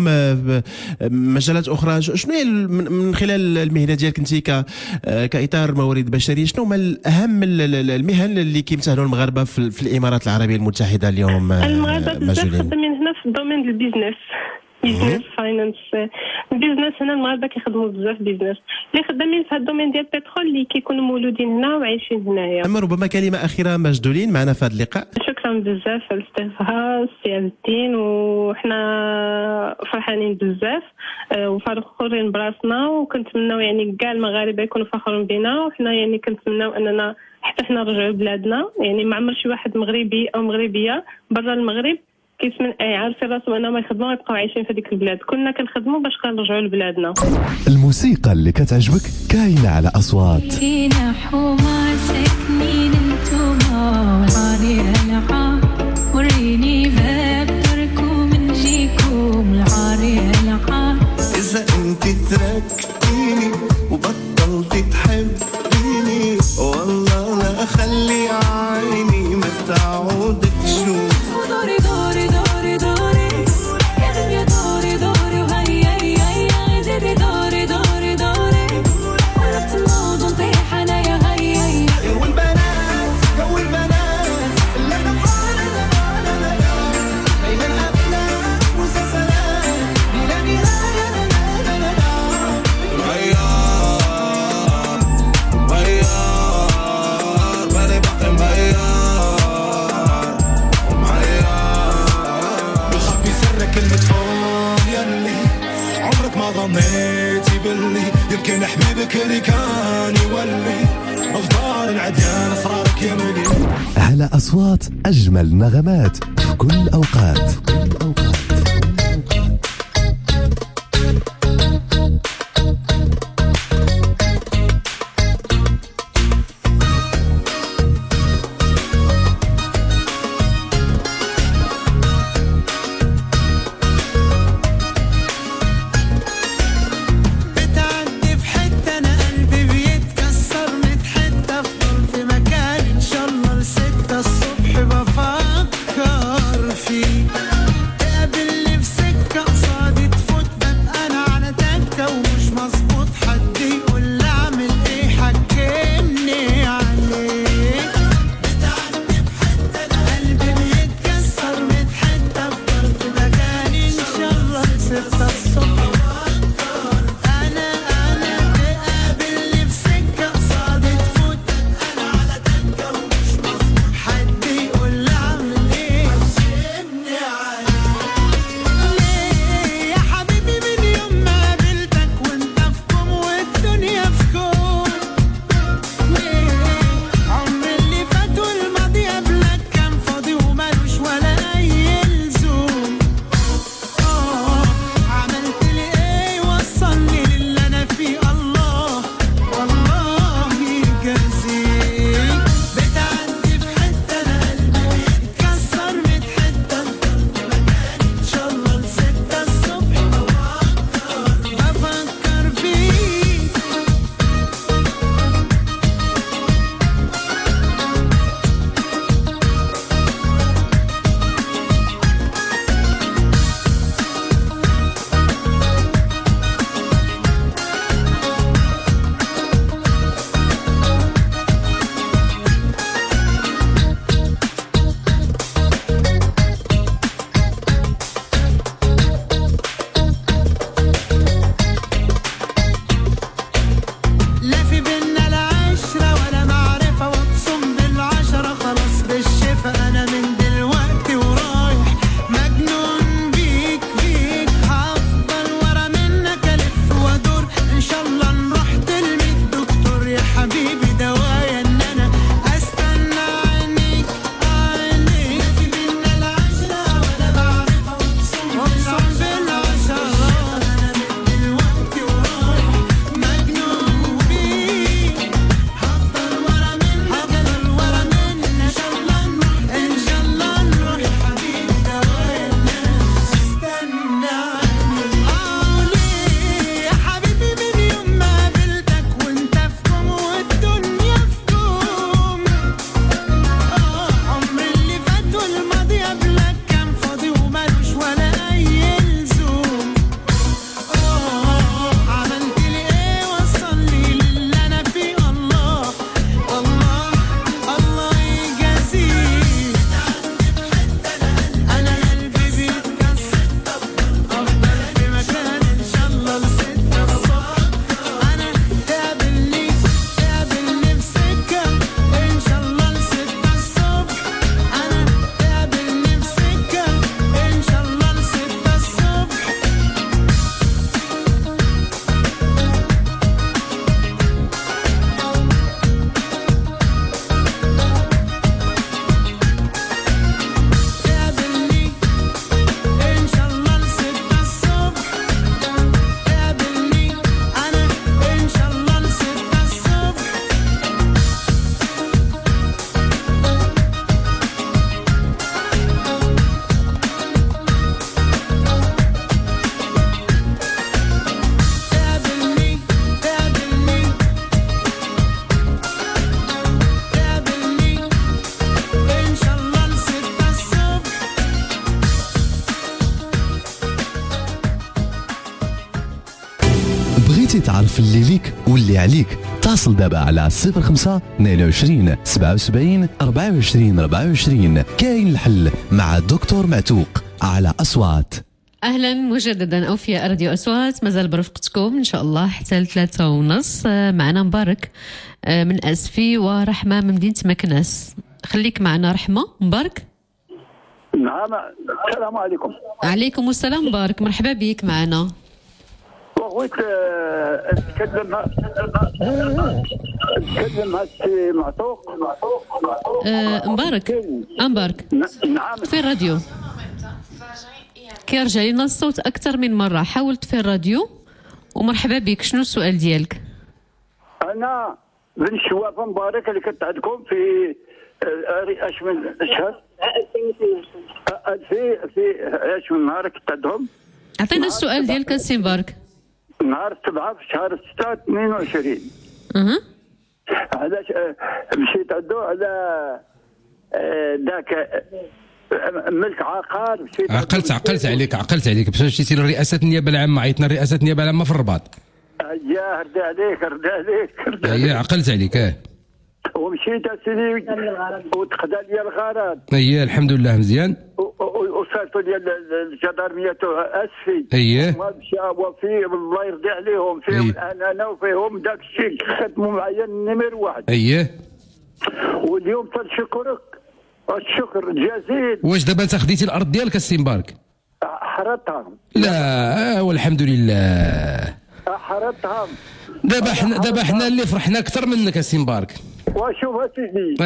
مجالات اخرى؟ شنو هي من خلال المهنه ديالك انت كاطار موارد بشريه، شنو هما اهم المهن اللي كيمتهنوا المغاربه في الامارات العربيه المتحده اليوم؟ المغاربه بزاف خدامين هنا في الدومين البيزنس، بيزنس فاينانس. البيزنس هنا المغاربه كيخدموا بزاف بيزنس، اللي خدامين في هذا الدومين ديال البترول اللي كيكونوا مولودين هنا وعايشين هنايا. اما ربما كلمه اخيره مجدولين معنا في هذا اللقاء. شكرا بزاف على الاستضافه سي عز الدين، وحنا فرحانين بزاف وفخورين براسنا، وكنتمناو يعني كاع المغاربه يكونوا فخورين بنا، وحنا يعني كنتمناو اننا حتى حنا نرجعوا لبلادنا. يعني ما عمر شي واحد مغربي او مغربيه برا المغرب كيسمن عارف راسو انهم يخدموا يبقاو عايشين في هذيك البلاد. كنا كنخدموا باش كنرجعوا لبلادنا. الموسيقى اللي كتعجبك كاينه على اصوات. كاينه حومه ساكنين انتوما وعلي العا، وريني باب تركوا من جيكم العاري العا. اذا انت تركتيني وبطلتي تحبيني والله لا اخلي عيني ما تعود تشوف. دوري دوري دوري دوري يا دنيا دوري دوري وهيا هيا زيدي دوري دوري دوري قربت نوض ونطيح انا يا هيا. جو البنات اللي انا فاضي بين الافلام والمسلسلات بلا نهايه. مغير بالي بقي مغير ظنيتي باللي يمكن حبيبك اللي كان يولي افضل العديان اسرارك يملي. على اصوات اجمل نغمات في كل الاوقات. الصبح بفكر فيك قبل تعرف اللي ليك واللي عليك. اتصل دابا على 05 22 77 24 24. كاين الحل مع دكتور معتوق على أصوات. اهلا مجددا اوفياء راديو اصوات، مازال برفقتكم ان شاء الله حتى 3:30. معنا مبارك من اسفي ورحمه من مدينه مكناس. خليك معنا رحمه. مبارك. نعم، السلام عليكم. عليكم السلام مبارك، مرحبا بك معنا. بغيت نتكلم مع السي معتوق. مبارك. مبارك نعم في الراديو كيرجع لنا الصوت اكثر من مره، حاول تطفي الراديو. ومرحبا بك، شنو السؤال ديالك؟ انا بن شوافه مبارك اللي كنت عندكم في اش من شهر 2000 في اش من نهار كنت عندهم. عطينا السؤال ديالك السي مبارك. نهار 7 في شهر 6 22. علاش مشيت عنده على ذاك ملك عقار. عقلت عليك باش مشيتي لرئاسه النيابه العامه، عيطنا رئاسه النيابه العامه في الرباط. يا رد عليك عقلت عليك. ومشيت اسيدي وتقضى لي الغرض. الحمد لله مزيان. وصلت ديال الجدارميه تاع اسفي. وفي الله يرضي عليهم فيهم انا وفيهم داك الشيء خدموا معايا النمر واحد. واليوم تنشكرك الشكر الجزيل. واش دابا انت خديتي الارض ديالك السي مبارك؟ حرتها. لا والحمد لله. حرتها. دابا حنا اللي فرحنا اكثر منك السي مبارك. وشوف اسيدي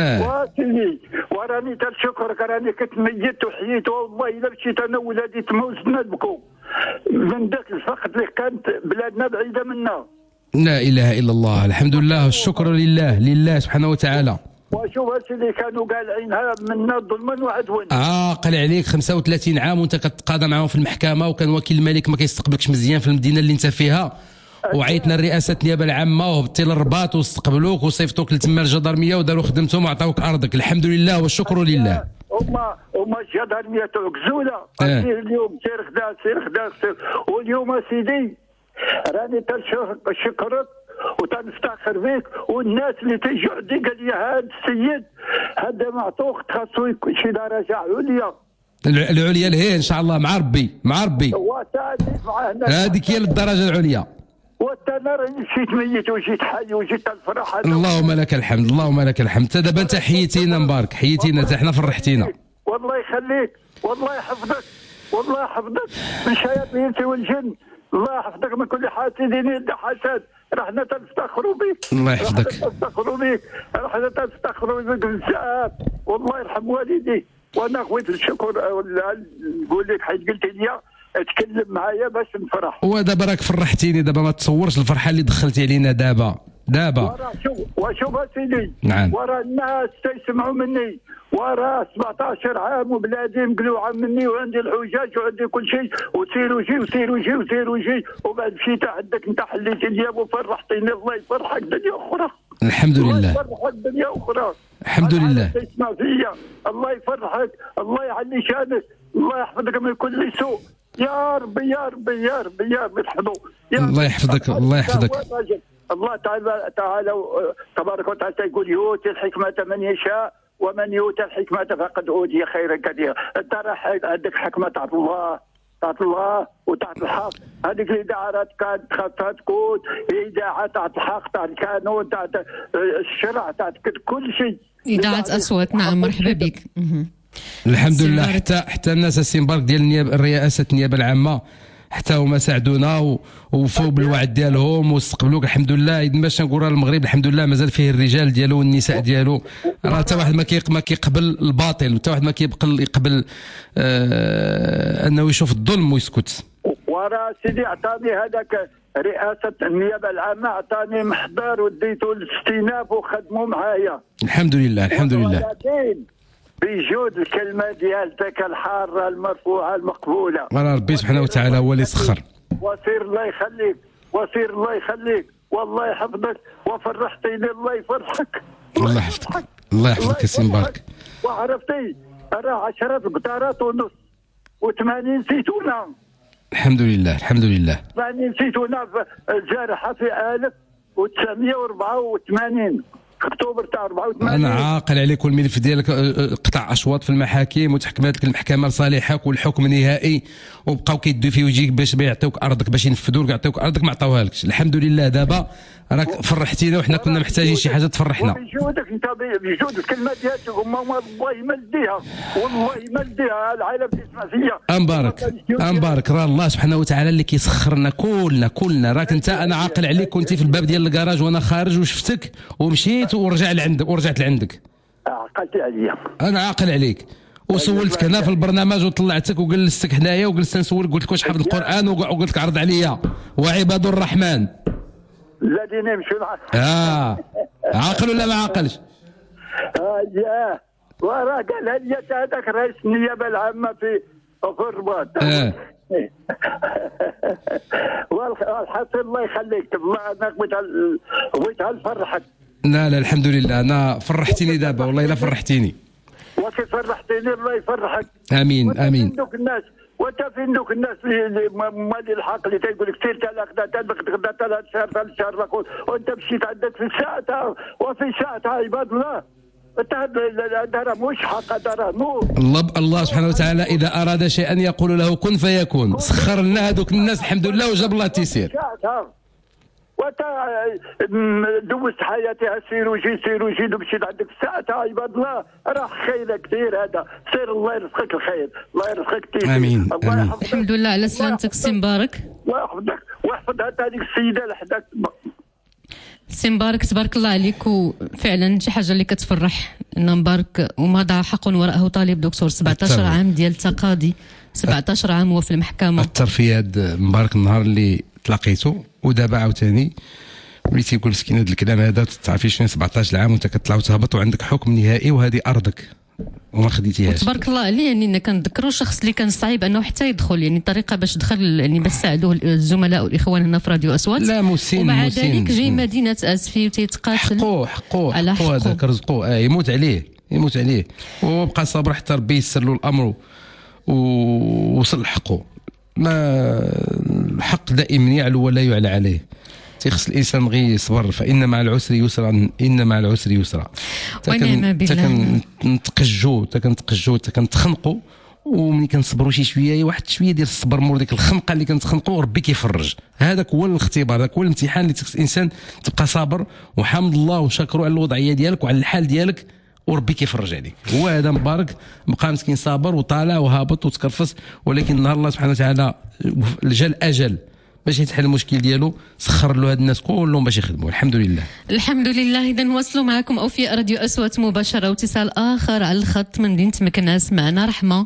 وراني تنشكرك، راني كنت ميت وحييت والله الا مشيت انا ولادي تموزنا نبكوا من ذاك الفقد اللي كانت بلادنا بعيده منا. لا اله الا الله، الحمد لله والشكر لله سبحانه وتعالى. وشوف اللي كانوا قالعينها منا ظلما وعدوا. عاقل عليك 35 عام وانت كتقاضى معاهم في المحكمه، وكان وكيل الملك ما كيستقبلكش مزيان في المدينه اللي انت فيها، وعيطنا لرئاسه النيابه العامه وهبطتي للرباط واستقبلوك وصيفطوك لتما الجدارميه وداروا خدمتهم وعطاوك ارضك. الحمد لله والشكر لله. هما الجدارميه تاع كزوله. اليوم سير خدا واليوم سيدي راني تنشكرك وتنفتخر بك، والناس اللي تيجوا عندي قال لي هذا السيد هذا معطوق خاصو يكون شي درجه عليا. العليا لهيه ان شاء الله مع ربي هذيك هي الدرجه العليا. وانا راني مشيت ميت وجيت حي وجيت الفرح. اللهم لك الحمد، اللهم لك الحمد. دابا انت حييتينا مبارك، حييتينا حتى حنا فرحتينا. والله يخليك، والله يحفظك، والله يحفظك من شياطين والجن. الله يحفظك من كل حاسدين حسد. رحنا تنفتخروا بك. الله يحفظك. رحنا تنفتخروا بك بزاف. والله يرحم والدي. وانا خويت الشكر نقول لك حيت قلت لي اتكلم معايا باش نفرح. ودابا راك فرحتيني، دابا ما تصورش الفرحه اللي دخلتي علينا دابا. وشوف سيدي. نعم. ورا الناس تيسمعوا مني، ورا 17 عام وبلادي مقلوعه مني وعندي الحجاج وعندي كل شيء، وسيروا جي وبعد مشيت عندك انت حليتي لي وفرحتيني. الله يفرحك دنيا اخرى. الحمد لله. الله يفرحك دنيا اخرى. الحمد لله. تسمع فيا الله يفرحك، الله يعلي شانك، الله يحفظك من كل سوء. يا ربي يا ربي يا ربي يا ربي تحفظه. الله يحفظك الله يحفظك. الله تعالى تبارك وتعالى يقول يؤتي الحكمة من يشاء ومن يؤتى الحكمة فقد أوتي خيرا كثيرا. انت راح عندك حكمة تاع الله وتاع الحق. هذيك الإذاعات كانت خاصها تكون إذاعة تاع الحق تاع القانون تاع الشرع تاع كل شيء. إذاعة أصوات. نعم مرحبا بك. الحمد لله. حتى الناس السي مبارك ديال رئاسة النيابة العامة حتى هما ساعدونا ووفوا بالوعد ديالهم واستقبلوك. الحمد لله. باش نقول المغرب الحمد لله مازال فيه الرجال ديالو والنساء ديالو. راه حتى واحد ما كيقبل الباطل، حتى واحد ما يقبل انه يشوف الظلم ويسكت. وراه سيدي عطاني هذاك رئاسة النيابة العامة عطاني محضر وديته للاستئناف وخدموا معايا. الحمد لله الحمد لله. ولكن بجود الكلمة ديالتك الحارة المرفوعة المقبولة. راه ربي سبحانه وتعالى هو اللي سخر. وسير الله يخليك، وسير الله يخليك، والله يحفظك وفرحتيني. الله يفرحك. الله يحفظك الله يحفظك السي مبارك. وعرفتي راه 10 قطارات ونص و80 زيتونة الحمد لله الحمد لله. يعني نسيتونا جارحه في 1984 اكتوبر تاع 84. انا عاقل عليك والملف ديالك قطع اشواط في المحاكم وتحكمت لك المحكمه لصالحك والحكم نهائي وبقاو كيدوا في وجهك باش يعطيوك ارضك باش ينفذوا لك يعطيوك ارضك ما عطاوها لكش. الحمد لله دابا راك فرحتينا وحنا كنا محتاجين شي حاجه تفرحنا. بجودك انت بجود الكلمه ديالك والله ما نديها والله ما نديها العائله تسمع فيا. امبارك راه الله سبحانه وتعالى اللي كيسخرنا كلنا راك انت. انا عاقل عليك كنتي في الباب ديال الكراج وانا خارج وشفتك ومشيت ورجعت لعندك. عقلتي عليا. انا عاقل عليك وسولتك هنا في البرنامج وطلعتك وجلستك هنايا وجلست نسولك قلت لك واش حافظ القران وقلت لك عرض عليا وعباد الرحمن الذين يمشون عاقل ولا ما عاقلش؟ ياه وراه قالها لي هذاك رئيس النيابه العامه في الرباط. والحاصل الله يخليك والله انا بغيتها نفرحك. لا الحمد لله انا فرحتيني دابا والله الا فرحتيني. وكي فرحتيني الله يفرحك. امين. وانت فين دوك الناس اللي مالي الحق اللي تيقول لك سير تاع غدا 3 شهر 3 شهر وانت مشيت عندك في ساعتها وفي ساعتها عباد الله. هذا مش حق هذا نور. الله سبحانه وتعالى اذا اراد شيئا يقول له كن فيكون. سخر لنا هذوك الناس الحمد لله وجاب الله التيسير. وانت دوزت حياتي سير وجي ومشيت عندك ساعتها عباد الله راه خير كثير هذا. سير الله يرزقك الخير الله يرزقك التيسير. امين. الحمد لله على سلامتك سي مبارك. الله يحفظك ويحفظ هذيك السيده اللي حداك. سي مبارك تبارك الله عليك وفعلا شي حاجه اللي كتفرح ان مبارك ومضى حق وراءه طالب دكتور 17 عام ديال التقاضي 17 عام هو في المحكمه. اثر في هذا مبارك النهار اللي تلاقيته ودابا عاوتاني وليتي يقول مسكين هذا الكلام هذا تعرفي شنو 17 عام وانت كتطلع وتهبط وعندك حكم نهائي وهذه ارضك وما خديتيهاش. تبارك الله عليه يعني كنذكروا الشخص اللي كان صعيب انه حتى يدخل يعني الطريقه باش دخل يعني باش ساعدوه الزملاء والاخوان هنا في راديو اصوات. لا مسين ومع ذلك جاي مدينه اسفي وتيتقاتل حقوه هذاك رزقوه يموت عليه وبقى صابر حتى ربي يسر له الامر ووصل حقه. ما الحق دائما يعلو ولا يعلى عليه. تيخص الانسان غير يصبر فان مع العسر يسرا ان مع العسر يسرا. ونعم بالله. كنتقجو كنتخنقوا وملي كنصبروا شي شويه واحد شويه ديال الصبر مور ديك الخنقه اللي كنتخنقوا وربي كيفرج. هذاك هو الاختبار هذاك هو الامتحان اللي تخص الانسان تبقى صابر وحمد الله وشكروا على الوضعيه ديالك وعلى الحال ديالك وربي كيفرج عليك. هو هذا مبارك بقى مسكين صابر وطالع وهابط وتكرفس ولكن نهار الله سبحانه وتعالى جا الاجل باش يتحل المشكل ديالو سخر له هاد الناس كلهم باش يخدموا. الحمد لله. اذا نواصلوا معكم اوفياء راديو اصوات مباشره واتصال اخر على الخط من مدينه مكناس. معنا رحمه.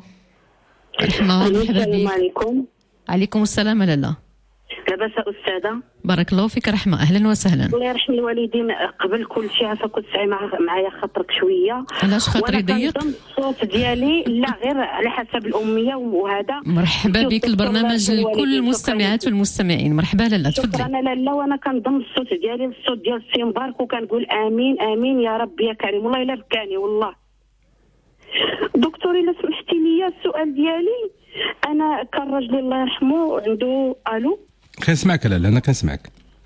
السلام عليكم. عليكم السلام لاله. لاباس استاذه؟ بارك الله فيك رحمه اهلا وسهلا. الله يرحم الوالدين. قبل كل شيء عفاك كنت سعي معايا خاطرك شويه. علاش خاطري ضيق؟ الصوت ديالي لا غير على حسب الاميه وهذا. مرحبا بك البرنامج لكل المستمعات والمستمعين. مرحبا لاله تفضلي. انا لاله وانا كنضم الصوت ديالي للصوت ديال السي مبارك وكنقول امين امين يا رب يا كريم. والله الا بكاني والله. دكتور الا سمحتي لي السؤال ديالي انا كان راجلي الله يرحمه عنده الو كنسمعك لاله انا كنسمعك.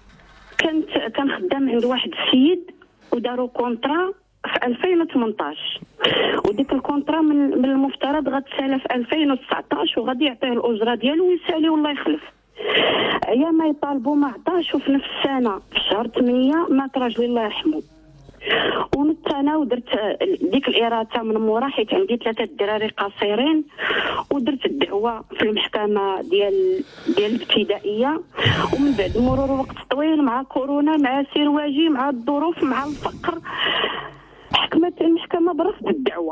كان خدام عند واحد السيد وداروا كونطرا في 2018 وديك الكونطرا من المفترض غتسالى في 2019 وغادي يعطيه الاجره ديالو ويسالي والله يخلف. يا ما يطالبوا ما عطاش وفي نفس السنه في شهر 8 مات راجلي الله يرحمه. ونت انا ودرت ديك الاراده من مورا حيت عندي 3 دراري قصيرين ودرت الدعوه في المحكمه ديال الابتدائيه. ومن بعد مرور وقت طويل مع كورونا مع سير واجي مع الظروف مع الفقر حكمت المحكمه برفض الدعوه.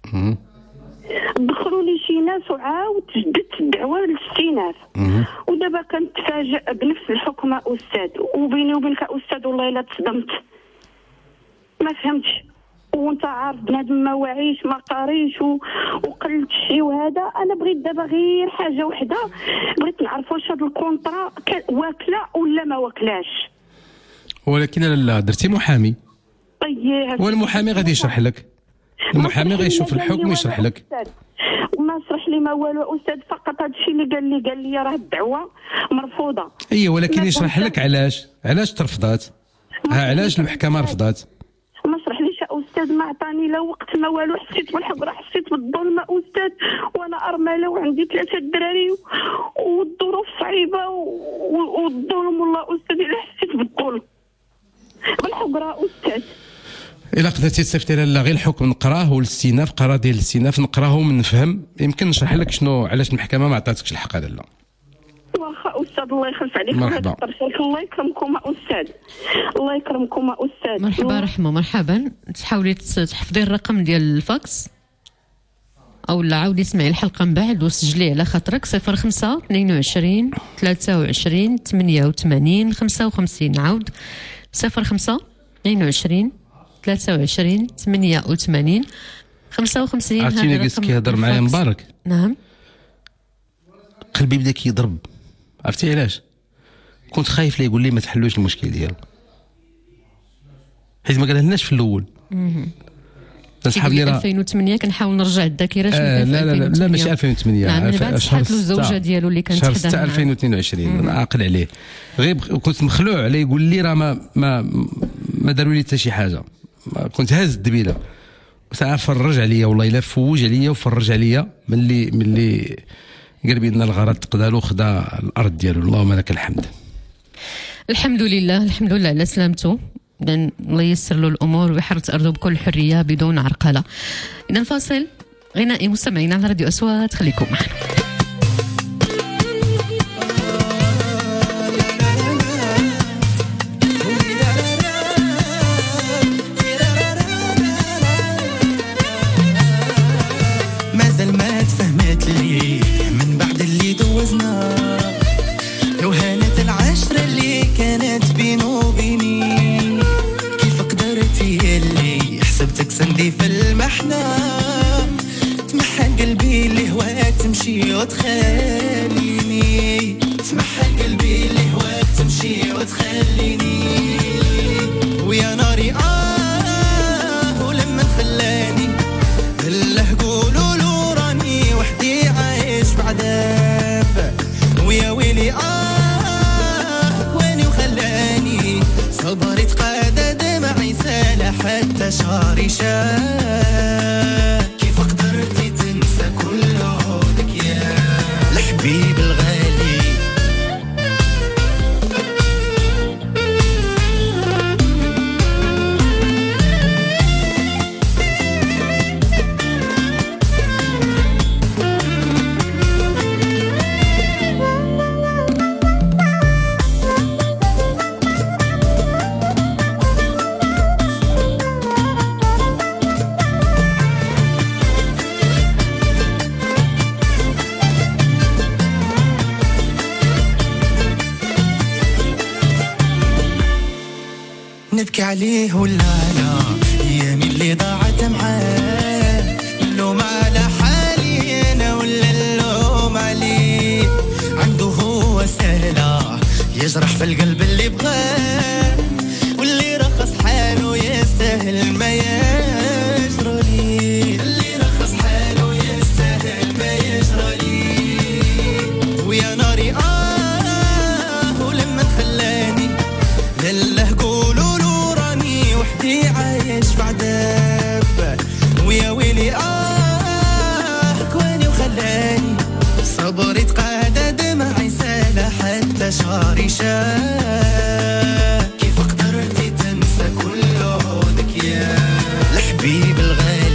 دخلوا لي شي ناس وعاود جددت الدعوه للاستئناف. ودابا كنتفاجئ بنفس الحكم استاذ وبيني وبينك استاذ والله الا تصدمت ما فهمتش. وانت عارف بنادم ما واعيش ما قاريش وقلت شي وهذا. انا بغيت دابا غير حاجه وحده بغيت نعرف واش هاد الكونطرا واكله ولا ما واكلاش. ولكن لا درتي محامي. طيب والمحامي غادي يشرح لك. المحامي غيشوف الحكم ويشرح لك. ما شرح لي ما والو استاذ، فقط هذا الشيء اللي قال لي راه الدعوه مرفوضه. ايوه ولكن يشرح لك علاش ترفضات، علاش المحكمه رفضات. ما شرح ليش استاذ، ما عطاني لا وقت ما والو، حسيت بالحقره، حسيت بالظلم استاذ، وانا ارمله وعندي 3 دراري والظروف صعيبه والظلم، والله استاذ الا حسيت بالظلم بالحقره استاذ. الا قدرتي تصيفطي لنا غير الحكم نقراه والاستئناف، قرار ديال الاستئناف نقراه ونفهم، يمكن نشرح لك شنو علاش المحكمه ما عطاتكش الحق هذا. لا واخا استاذ، الله يخلف عليك. مرحبا. الله يكرمكم استاذ، الله يكرمكم استاذ. مرحبا رحمه، مرحبا. تحاولي تحفظي الرقم ديال الفاكس او لا عاودي اسمعي الحلقه من بعد وسجليه على خاطرك. 05 22 23 88 55. عاود 05 22 23 88 55. عرفتيني قلت كيهضر معايا مبارك. نعم قلبي بدا كيضرب، عرفتي علاش؟ كنت خايف لا يقول لي ما تحلوش المشكل ديالو، حيت ما قالهالناش في الاول. صحاب لي 2008 كنحاول نرجع الذاكره. لا ماشي 2008. نعم من بعد شحال الزوجه ديالو اللي كانت شهر 6 2022. انا عاقل عليه، غير كنت مخلوع عليه يقول لي راه ما داروا لي حتى شي حاجه، كنت هاز الدبيله. ساعه فرج عليا والله الا فوج عليا وفرج عليا ملي قال بان الغرض تقدالو خدا الارض ديالو. اللهم لك الحمد. الحمد لله، الحمد لله على سلامته. الله ييسر له الامور ويحرث ارضه بكل حريه بدون عرقله. اذا فاصل غنائي مستمعين على راديو اصوات، خليكم معنا. مازال ما تفهمت لي من بعد اللي دوزنا، لو هانت العشرة اللي كانت بينه وبيني، كيف قدرتي اللي حسبتك سندي في المحنة، تمحى قلبي اللي هواك تمشي وتخليني، تمحى قلبي اللي هواك تمشي وتخليني، ويا ناري ولما خلاني الله قولوا له راني وحدي عايش بعذاب، ويا ويلي ويني وخلاني صبرت قادة دمعي سالة حتى شعري شاب، كيف قدرتي تنسى كل عودك يا الحبيب الغالي. نبكي عليه ولا لا ايامي اللي ضاعت معاه، اللوم على حالي انا ولا اللوم عليه، عنده هو سهله يجرح في القلب اللي بغاه، واللي رخص حاله يستاهل ما يجرى لي، اللي رخص حاله يستاهل ما يجرى لي، ويا ناري ولما خلاني لله قولوا وحدي عايش في عذاب، ويا ويلي كواني وخلاني صبرت قادة دمعي سالة حتى شعري شاب، كيف قدرتي تنسى كل عودك يا الحبيب الغالي.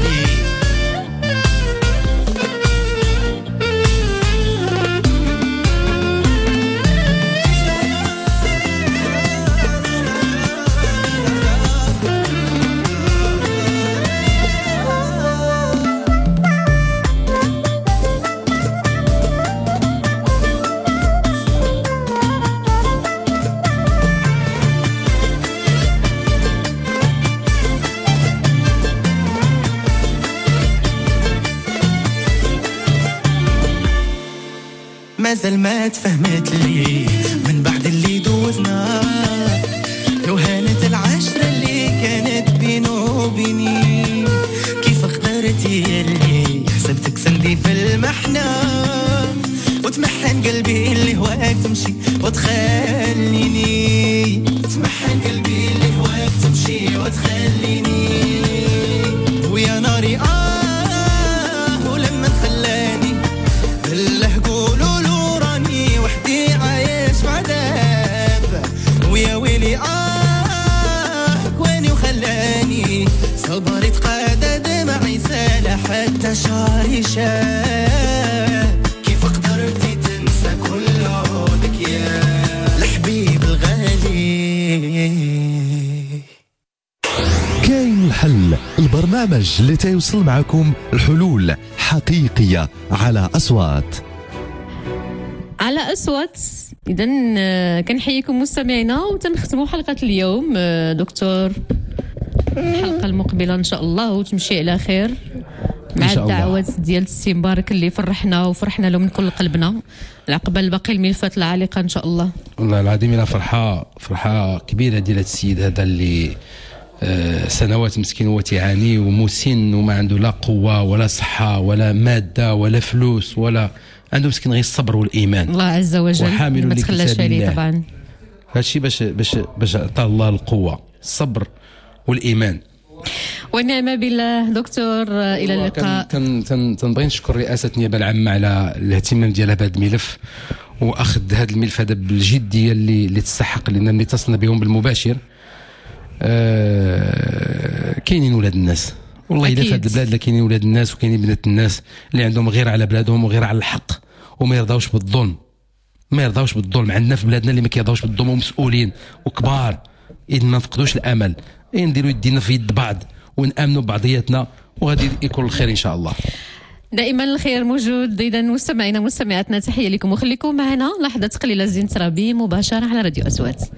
مازال ما تفهمت لي من بعد اللي دوزنا، لو هانت العشرة اللي كانت بينه وبيني، كيف اخترتي اللي حسبتك سندي في المحنة، احنا وتمحن قلبي اللي هواك تمشي وتخليني تمحن قلبي اللي هواك تمشي وتخليني ويا ناري ولما خلاني بالله قولوا له راني وحدي عايش بعذاب ويا ويلي كواني وخلاني صبري تقادى دمعي سال حتى شعري شاب كيف قدرتي تنسى كل عودك يا الحبيب الغالي. كاين الحل، البرنامج اللي تيوصل معكم الحلول حقيقية على أصوات. على أصوات. إذا كنحييكم مستمعينا وتنختموا حلقة اليوم. دكتور، الحلقة المقبلة إن شاء الله وتمشي على خير مع الدعوات ديال السي مبارك اللي فرحنا له من كل قلبنا. العقبة باقي الملفات العالقة إن شاء الله. والله العظيم إلا فرحة كبيرة ديال هذا السيد هذا اللي سنوات مسكين وتعاني ومسن وما عنده لا قوة ولا صحة ولا مادة ولا فلوس ولا عنده مسكين غير الصبر والإيمان. الله عز وجل وحامل ما تخلاش عليه طبعا. هادشي باش عطاه الله القوة، الصبر والإيمان. ونعم بالله. دكتور إلى اللقاء. تنبغي نشكر رئاسة النيابة العامة على الاهتمام ديالها بهذا الملف وأخذ هذا الملف هذا بالجدية اللي تستحق، لأن اللي اتصلنا بهم بالمباشر كاينين ولاد الناس والله الا في هذه البلاد كاينين ولاد الناس وكاينين بنات الناس اللي عندهم غير على بلادهم وغير على الحق وما يرضاوش بالظلم. عندنا في بلادنا اللي ما كيرضاوش بالظلم ومسؤولين وكبار. إذا ما نفقدوش الامل، نديروا يدينا في يد بعض ونامنوا ببعضياتنا وغادي يكون الخير ان شاء الله. دائما الخير موجود. اذا مستمعينا مستمعاتنا تحيه لكم وخليكم معنا لحظه قليله زين ترابي مباشره على راديو أصوات.